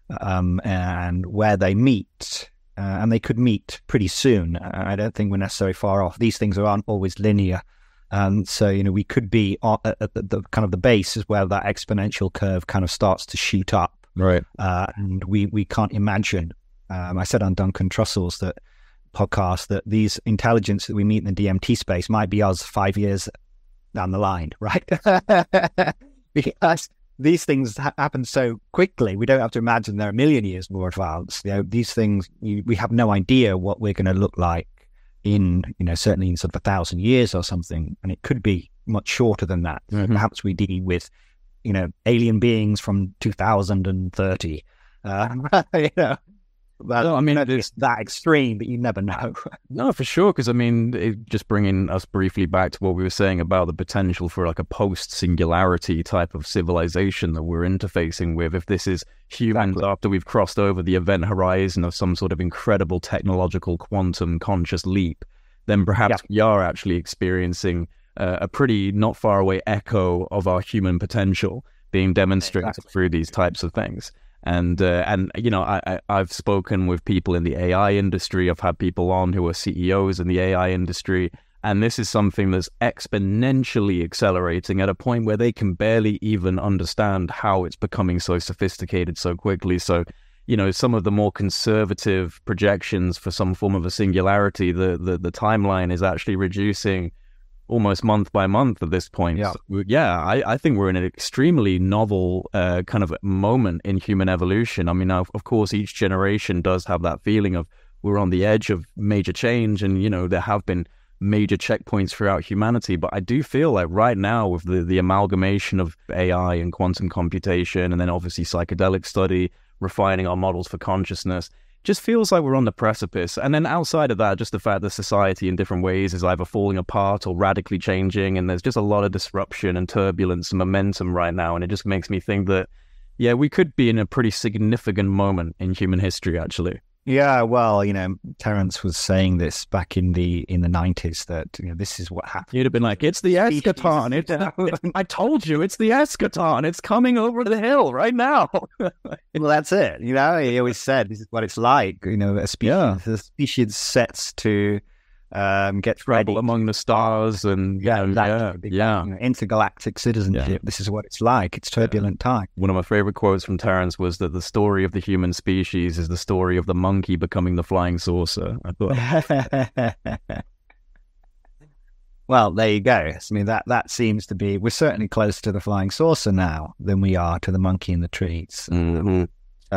and where they meet, and they could meet pretty soon. I don't think we're necessarily far off. These things aren't always linear, so we could be at the kind of the base is where that exponential curve kind of starts to shoot up, right? And we can't imagine. I said on Duncan Trussell's podcast that these intelligence that we meet in the DMT space might be us 5 years down the line, right? Because these things happen so quickly, we don't have to imagine they're a million years more advanced. These things, we have no idea what we're going to look like in, certainly in sort of 1,000 years or something, and it could be much shorter than that. Mm-hmm. Perhaps we deal with, alien beings from 2030. No, I mean, it's that extreme, but you never know. No, for sure, because I mean, just bringing us briefly back to what we were saying about the potential for like a post-singularity type of civilization that we're interfacing with. If this is humans after we've crossed over the event horizon of some sort of incredible technological quantum conscious leap, then perhaps we are actually experiencing a pretty not far away echo of our human potential being demonstrated through these types of things. And I've spoken with people in the AI industry. I've had people on who are CEOs in the AI industry. And this is something that's exponentially accelerating at a point where they can barely even understand how it's becoming so sophisticated so quickly. So, some of the more conservative projections for some form of a singularity, the timeline is actually reducing almost month by month at this point. I think we're in an extremely novel kind of moment in human evolution. I mean, of course, each generation does have that feeling of we're on the edge of major change, and there have been major checkpoints throughout humanity. But I do feel like right now, with the amalgamation of AI and quantum computation, and then obviously psychedelic study, refining our models for consciousness, just feels like we're on the precipice. And then outside of that, just the fact that society in different ways is either falling apart or radically changing, and there's just a lot of disruption and turbulence and momentum right now. And it just makes me think that, we could be in a pretty significant moment in human history, actually. Yeah, well, Terence was saying this back in the 90s that this is what happened. You'd have been like, "It's the eschaton! I told you, it's the eschaton! It's coming over the hill right now." Well, that's it. He always said this is what it's like. A species sets to gets ready Travel among the stars and intergalactic citizenship. Yeah. This is what it's like. It's turbulent time. One of my favorite quotes from Terence was that the story of the human species is the story of the monkey becoming the flying saucer. I thought. Well, there you go. I mean, that seems to be, we're certainly closer to the flying saucer now than we are to the monkey in the trees. Mm-hmm.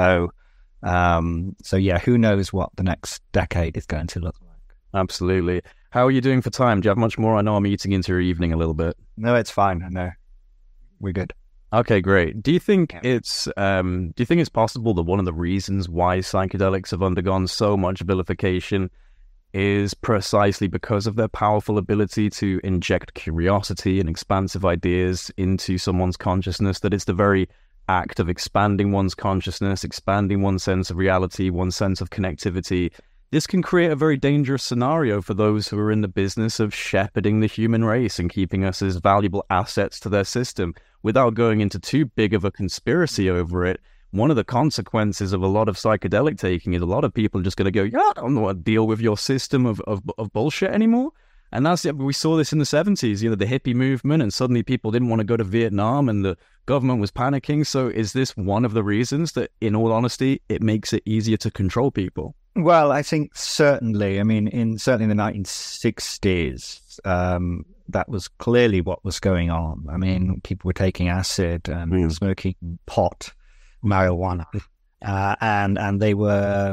So yeah, who knows what the next decade is going to look like. Absolutely. How are you doing for time? Do you have much more? I know I'm eating into your evening a little bit. No, it's fine. No, we're good. Okay, great. Do you think it's possible that one of the reasons why psychedelics have undergone so much vilification is precisely because of their powerful ability to inject curiosity and expansive ideas into someone's consciousness, that it's the very act of expanding one's consciousness, expanding one's sense of reality, one's sense of connectivity? This can create a very dangerous scenario for those who are in the business of shepherding the human race and keeping us as valuable assets to their system. Without going into too big of a conspiracy over it, one of the consequences of a lot of psychedelic taking is a lot of people are just going to go, I don't want to deal with your system of bullshit anymore. And we saw this in the 70s, the hippie movement, and suddenly people didn't want to go to Vietnam and the government was panicking. So is this one of the reasons that, in all honesty, it makes it easier to control people? Well, I think certainly. I mean, certainly in the 1960s, that was clearly what was going on. I mean, people were taking acid and smoking pot, marijuana, and they were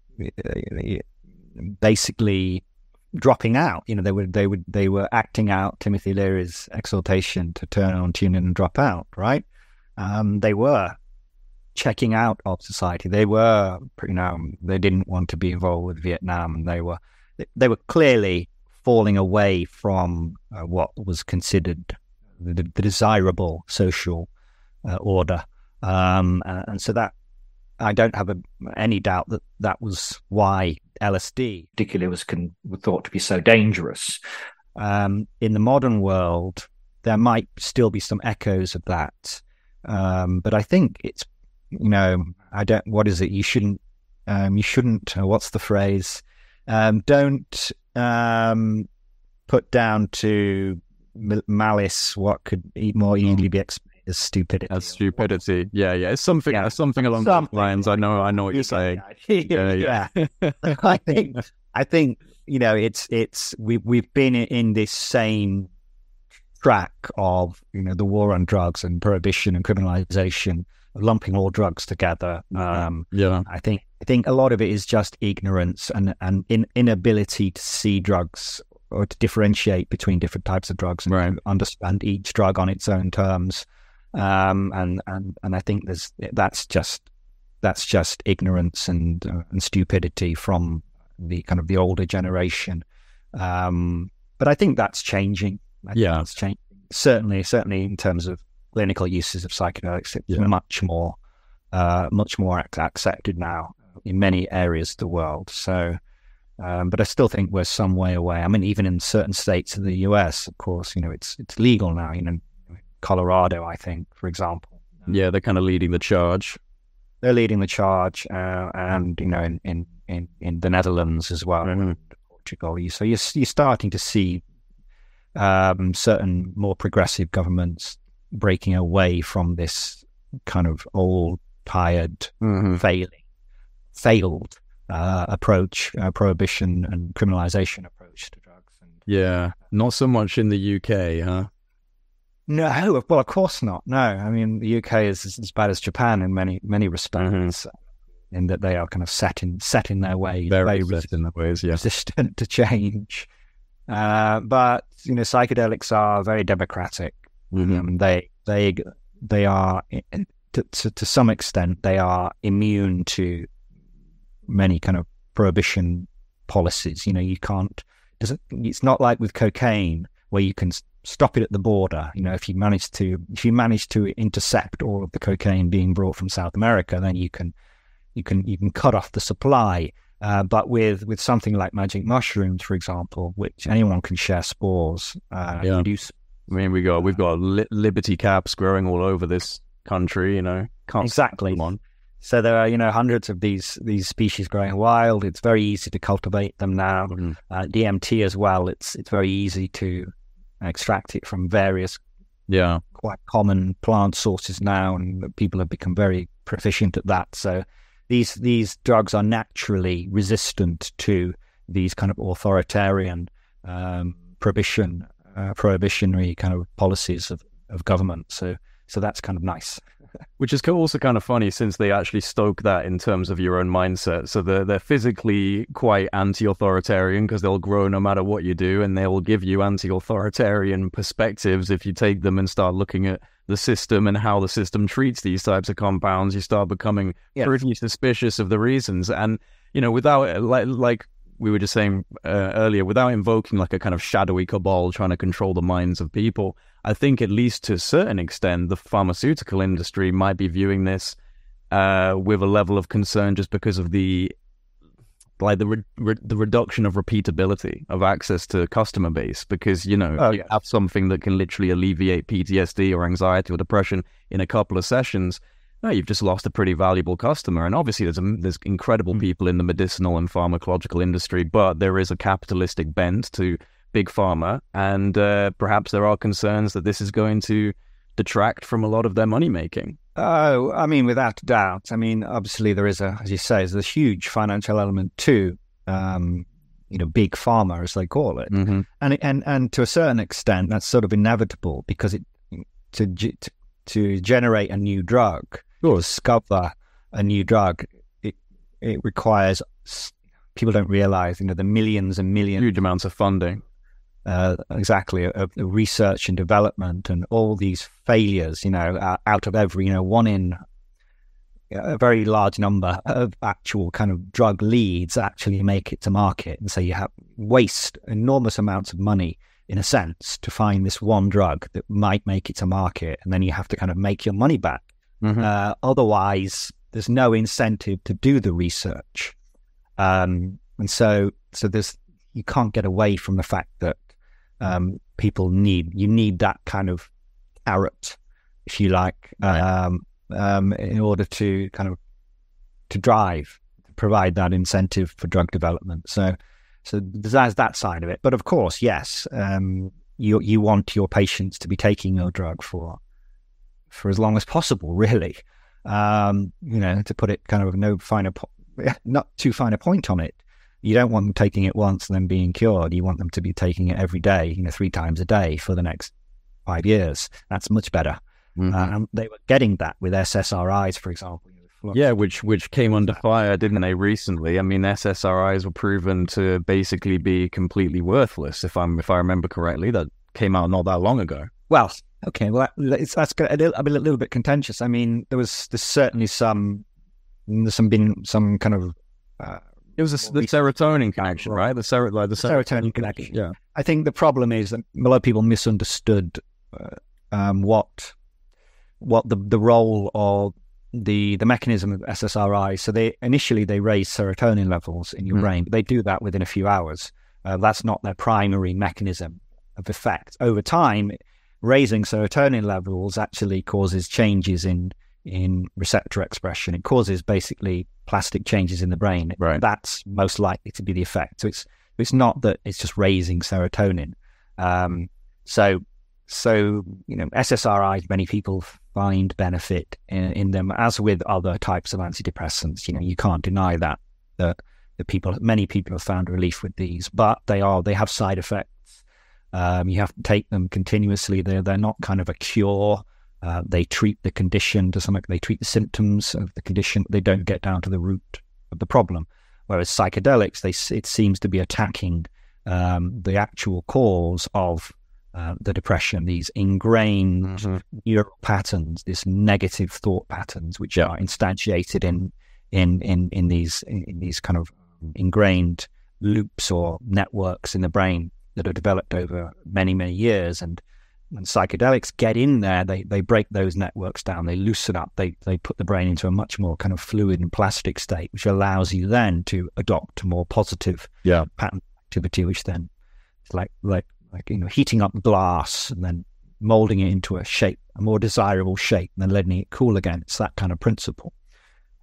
basically dropping out. They were acting out Timothy Leary's exhortation to turn on, tune in, and drop out. Right? They were checking out of society. They were, they didn't want to be involved with Vietnam, and they were clearly falling away from what was considered the desirable social order. And so that, I don't have any doubt that was why LSD particularly was thought to be so dangerous. In the modern world, there might still be some echoes of that. But I think it's, what is it? You shouldn't, what's the phrase? Don't put down to malice what could more easily be explained as stupidity. As stupidity, yeah. It's something along those lines. I know what you're saying. Yeah. I think it's we've been in this same track of the war on drugs and prohibition and criminalization, lumping all drugs together. I think a lot of it is just ignorance and inability to see drugs or to differentiate between different types of drugs and to understand each drug on its own terms. And I think that's just ignorance and stupidity from the kind of the older generation. But I think that's changing. It's changing. Certainly in terms of clinical uses of psychedelics, it's much more accepted now in many areas of the world. So, but I still think we're some way away. I mean, even in certain states of the US, of course, it's legal now. Colorado, I think, for example. Yeah, they're kind of leading the charge. They're leading the charge, and in the Netherlands as well, Portugal. So you're starting to see certain more progressive governments breaking away from this kind of old, tired, failed approach, prohibition and criminalization approach to drugs. Not so much in the UK, huh? No, well, of course not. No, I mean, the UK is as bad as Japan in many respects, in that they are kind of set in their ways, very set in their ways, resistant to change. But psychedelics are very democratic. They are to some extent they are immune to many kind of prohibition policies. You can't. It's not like with cocaine where you can stop it at the border. If you manage to intercept all of the cocaine being brought from South America, then you can cut off the supply. But with something like magic mushrooms, for example, which anyone can share spores, produce. I mean, we've got liberty caps growing all over this country. Can't exactly. Come on. So there are, hundreds of these species growing wild. It's very easy to cultivate them now. DMT as well. It's very easy to extract it from various quite common plant sources now, and people have become very proficient at that. So these drugs are naturally resistant to these kind of authoritarian prohibitionary kind of policies of government. So that's kind of nice. Which is also kind of funny, since they actually stoke that in terms of your own mindset. So they're physically quite anti-authoritarian because they'll grow no matter what you do, and they will give you anti-authoritarian perspectives if you take them and start looking at the system and how the system treats these types of compounds. You start becoming pretty suspicious of the reasons. And, without, like we were just saying earlier, without invoking like a kind of shadowy cabal trying to control the minds of people, I think at least to a certain extent, the pharmaceutical industry might be viewing this with a level of concern just because of the reduction of repeatability of access to customer base. Because, you have something that can literally alleviate PTSD or anxiety or depression in a couple of sessions. No, you've just lost a pretty valuable customer. And obviously there's incredible people in the medicinal and pharmacological industry, but there is a capitalistic bent to big pharma, and perhaps there are concerns that this is going to detract from a lot of their money making. Oh, I mean, without a doubt. I mean, obviously there is as you say, there's a huge financial element to, big pharma, as they call it, and to a certain extent that's sort of inevitable, because to generate a new drug, to discover a new drug, it requires, people don't realize, the millions and millions, huge amounts of funding. Exactly, of research and development, and all these failures, out of every, one in a very large number of actual kind of drug leads actually make it to market. And so you have waste enormous amounts of money, in a sense, to find this one drug that might make it to market, and then you have to kind of make your money back. Otherwise, there's no incentive to do the research, and so you can't get away from the fact that people need that kind of carrot, if you like, in order to kind of provide that incentive for drug development. So there's that side of it. But of course, yes, you want your patients to be taking your drug for as long as possible, really. To put it kind of not too fine a point on it. You don't want them taking it once and then being cured. You want them to be taking it every day, 3 times a day for the next 5 years. That's much better. And they were getting that with SSRIs, for example. Yeah, which came under fire, didn't they, recently? I mean, SSRIs were proven to basically be completely worthless, if I remember correctly. That came out not that long ago. Well, okay, that's a little bit contentious. I mean, there's certainly been some kind of it was the serotonin connection, right? The serotonin connection. Yeah. I think the problem is that a lot of people misunderstood what the role or the mechanism of SSRI. So they raise serotonin levels in your brain, but they do that within a few hours. That's not their primary mechanism of effect. Over time, raising serotonin levels actually causes changes in receptor expression. It causes basically plastic changes in the brain. Right. That's most likely to be the effect. So it's not that it's just raising serotonin. So SSRIs, many people find benefit in them, as with other types of antidepressants. You can't deny that many people have found relief with these, but they have side effects. You have to take them continuously. They're not kind of a cure. They treat the condition to some extent. They treat the symptoms of the condition. They don't get down to the root of the problem. Whereas psychedelics, it seems to be attacking the actual cause of the depression. These ingrained neural patterns, these negative thought patterns, which are instantiated in these kind of ingrained loops or networks in the brain that are developed over many, many years. And when psychedelics get in there, they break those networks down, they loosen up, they put the brain into a much more kind of fluid and plastic state, which allows you then to adopt a more positive pattern activity, which then is like heating up glass and then molding it into a more desirable shape, and then letting it cool again. It's that kind of principle.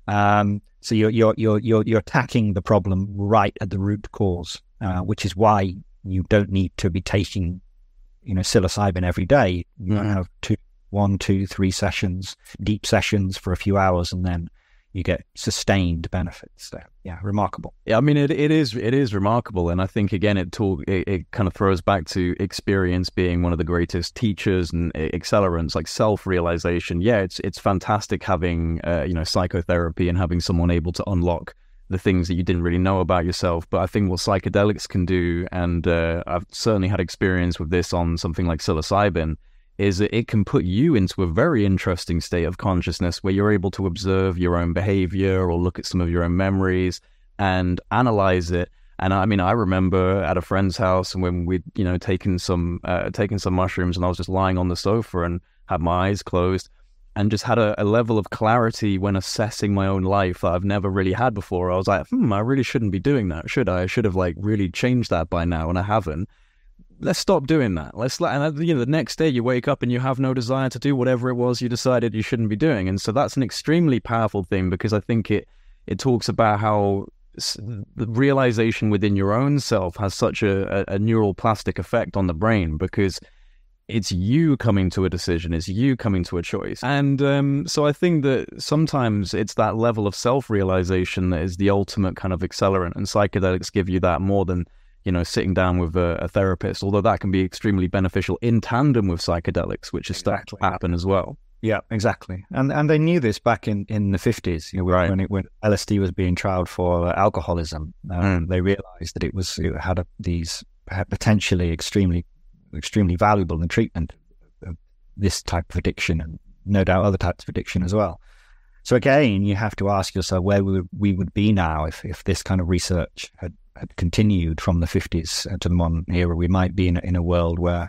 So you're attacking the problem right at the root cause, which is why you don't need to be taking, psilocybin every day. You have 1, 2, 3 sessions, deep sessions for a few hours, and then you get sustained benefits. So, yeah, remarkable. Yeah, I mean, it is remarkable, and I think again it kind of throws back to experience being one of the greatest teachers and accelerants, like self-realization. Yeah, it's fantastic having psychotherapy and having someone able to unlock the things that you didn't really know about yourself. But I think what psychedelics can do, and I've certainly had experience with this on something like psilocybin, is that it can put you into a very interesting state of consciousness where you're able to observe your own behavior or look at some of your own memories and analyze it. And I mean, I remember at a friend's house when we'd, taken some mushrooms, and I was just lying on the sofa and had my eyes closed and just had a level of clarity when assessing my own life that I've never really had before. I was like, I really shouldn't be doing that, should I? I should have really changed that by now, and I haven't. Let's stop doing that. The next day you wake up and you have no desire to do whatever it was you decided you shouldn't be doing. And so that's an extremely powerful thing, because I think it talks about how the realization within your own self has such a neural plastic effect on the brain, because it's you coming to a decision, it's you coming to a choice. And so I think that sometimes it's that level of self-realization that is the ultimate kind of accelerant, and psychedelics give you that more than sitting down with a therapist, although that can be extremely beneficial in tandem with psychedelics, which is starting to happen as well. Yeah, exactly. And they knew this back in the 50s, when LSD was being trialed for alcoholism. They realized that it had these potentially extremely valuable in treatment of this type of addiction, and no doubt other types of addiction as well. So again, you have to ask yourself where we would be now if this kind of research had continued from the 50s to the modern era. We might be in a world where,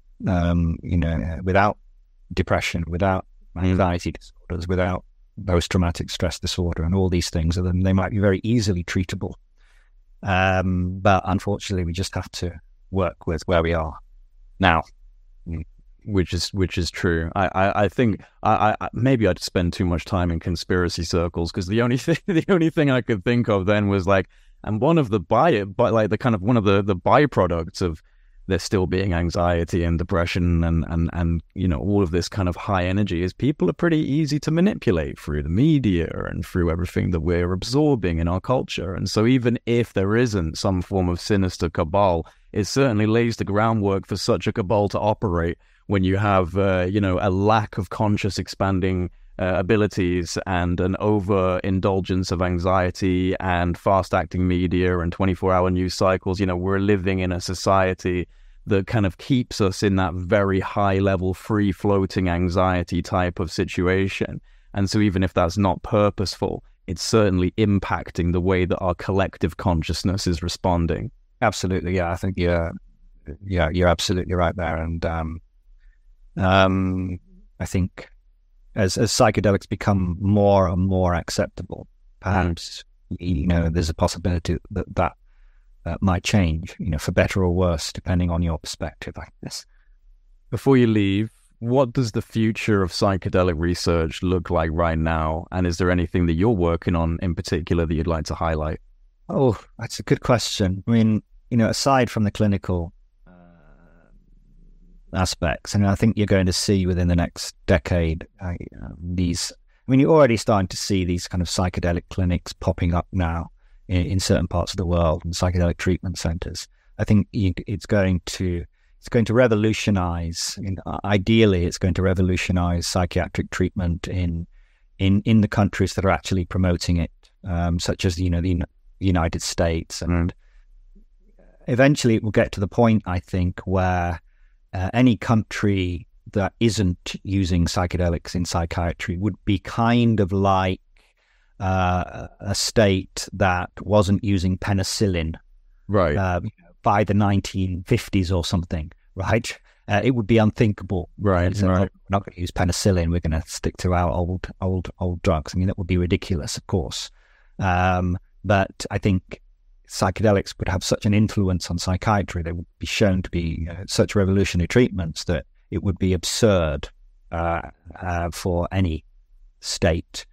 without depression, without anxiety disorders, without post-traumatic stress disorder, and all these things, they might be very easily treatable. But unfortunately, we just have to work with where we are now. Which is true. I think I maybe I'd spend too much time in conspiracy circles, because the only thing I could think of then was and one of the byproducts of there still being anxiety and depression and all of this kind of high energy is people are pretty easy to manipulate through the media and through everything that we're absorbing in our culture. And so even if there isn't some form of sinister cabal, it certainly lays the groundwork for such a cabal to operate when you have a lack of conscious expanding abilities and an overindulgence of anxiety and fast-acting media and 24-hour news cycles. We're living in a society that kind of keeps us in that very high-level, free-floating anxiety type of situation. And so even if that's not purposeful, it's certainly impacting the way that our collective consciousness is responding. Absolutely, yeah. I think you're absolutely right there. And I think as psychedelics become more and more acceptable, perhaps there's a possibility that might change, for better or worse, depending on your perspective, I guess. Before you leave, what does the future of psychedelic research look like right now? And is there anything that you're working on in particular that you'd like to highlight? Oh, that's a good question. I mean, aside from the clinical aspects, and I think you're going to see within the next decade you're already starting to see these kind of psychedelic clinics popping up now in certain parts of the world, and psychedelic treatment centers. I think it's going to revolutionize. Ideally, it's going to revolutionize psychiatric treatment in the countries that are actually promoting it, such as the United States, and eventually it will get to the point, I think, where any country that isn't using psychedelics in psychiatry would be kind of like a state that wasn't using penicillin, right? By the 1950s or something, right? It would be unthinkable, right? So, we're not going to use penicillin. We're going to stick to our old drugs. I mean, that would be ridiculous, of course. But I think psychedelics would have such an influence on psychiatry. They would be shown to be such revolutionary treatments that it would be absurd for any state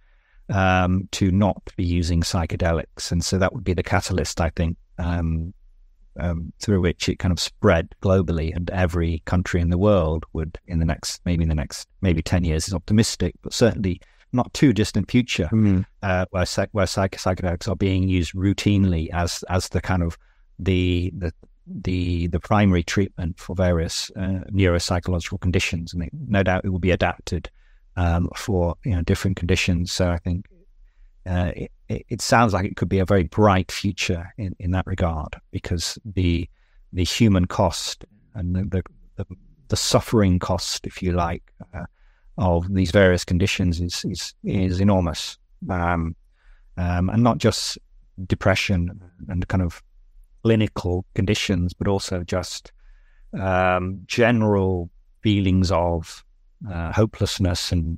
to not be using psychedelics. And so that would be the catalyst, I think, through which it kind of spread globally, and every country in the world would, in the next maybe 10 years is optimistic, but certainly not too distant future, where psychedelics are being used routinely as the kind of the primary treatment for various neuropsychological conditions, and no doubt it will be adapted for different conditions. So I think it sounds like it could be a very bright future in that regard, because the human cost and the suffering cost, if you like, of these various conditions is enormous, and not just depression and kind of clinical conditions, but also just general feelings of hopelessness and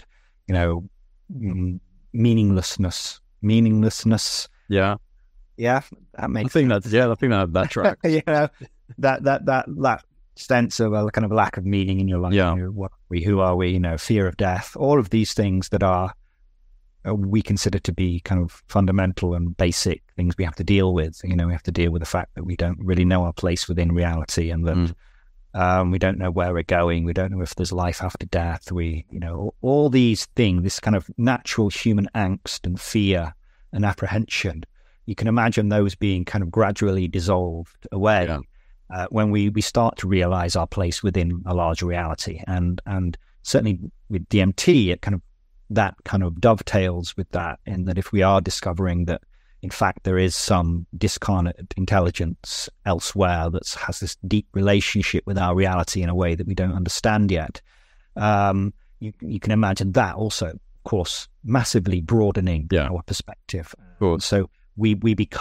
meaninglessness. Yeah. That makes. I think that tracks. That sense of a kind of lack of meaning in your life. Yeah. What are we? Who are we? Fear of death. All of these things that are we consider to be kind of fundamental and basic things we have to deal with. We have to deal with the fact that we don't really know our place within reality, and that we don't know where we're going. We don't know if there's life after death. All these things, this kind of natural human angst and fear and apprehension, you can imagine those being kind of gradually dissolved away when we start to realize our place within a larger reality. And certainly with DMT, that kind of dovetails with that, in that if we are discovering that in fact there is some discarnate intelligence elsewhere that has this deep relationship with our reality in a way that we don't understand yet, you can imagine that also, of course, massively broadening our perspective. So we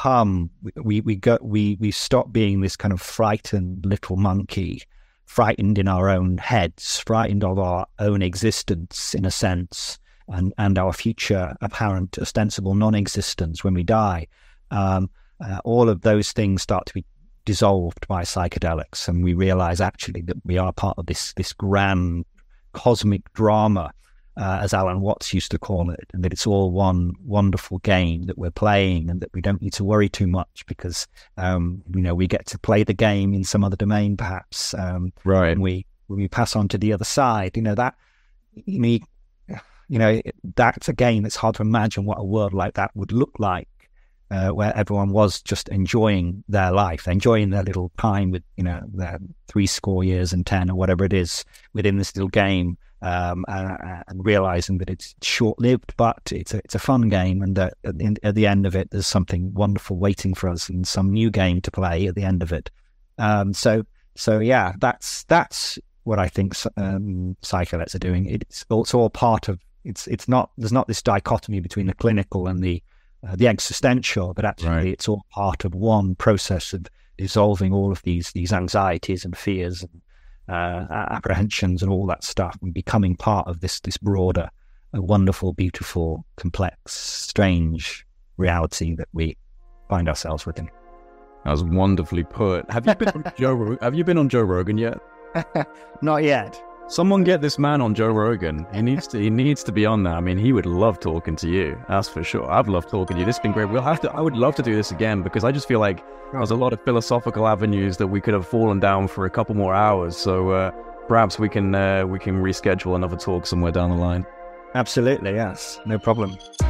stop being this kind of frightened little monkey, frightened in our own heads, frightened of our own existence in a sense, and our future apparent ostensible non-existence when we die. All of those things start to be dissolved by psychedelics, and we realize actually that we are part of this grand cosmic drama, as Alan Watts used to call it, and that it's all one wonderful game that we're playing, and that we don't need to worry too much because we get to play the game in some other domain, perhaps. When we pass on to the other side, that's a game. It's hard to imagine what a world like that would look like, where everyone was just enjoying their life, enjoying their little time with, their 70 years and 10 or whatever it is within this little game, and realizing that it's short-lived, but it's a fun game, and that at the end of it, there's something wonderful waiting for us and some new game to play at the end of it. So that's what I think psychedelics are doing. It's all part of. It's not. There's not this dichotomy between the clinical and the existential, but actually it's all part of one process of dissolving all of these anxieties and fears and apprehensions and all that stuff, and becoming part of this broader, wonderful, beautiful, complex, strange reality that we find ourselves within. That was wonderfully put. Have you been on Joe Rogan yet? Not yet. Someone get this man on Joe Rogan. He needs to be on there. I mean, he would love talking to you. That's for sure. I've loved talking to you. This has been great. I would love to do this again, because I just feel like there's a lot of philosophical avenues that we could have fallen down for a couple more hours. So perhaps we can reschedule another talk somewhere down the line. Absolutely, yes. No problem.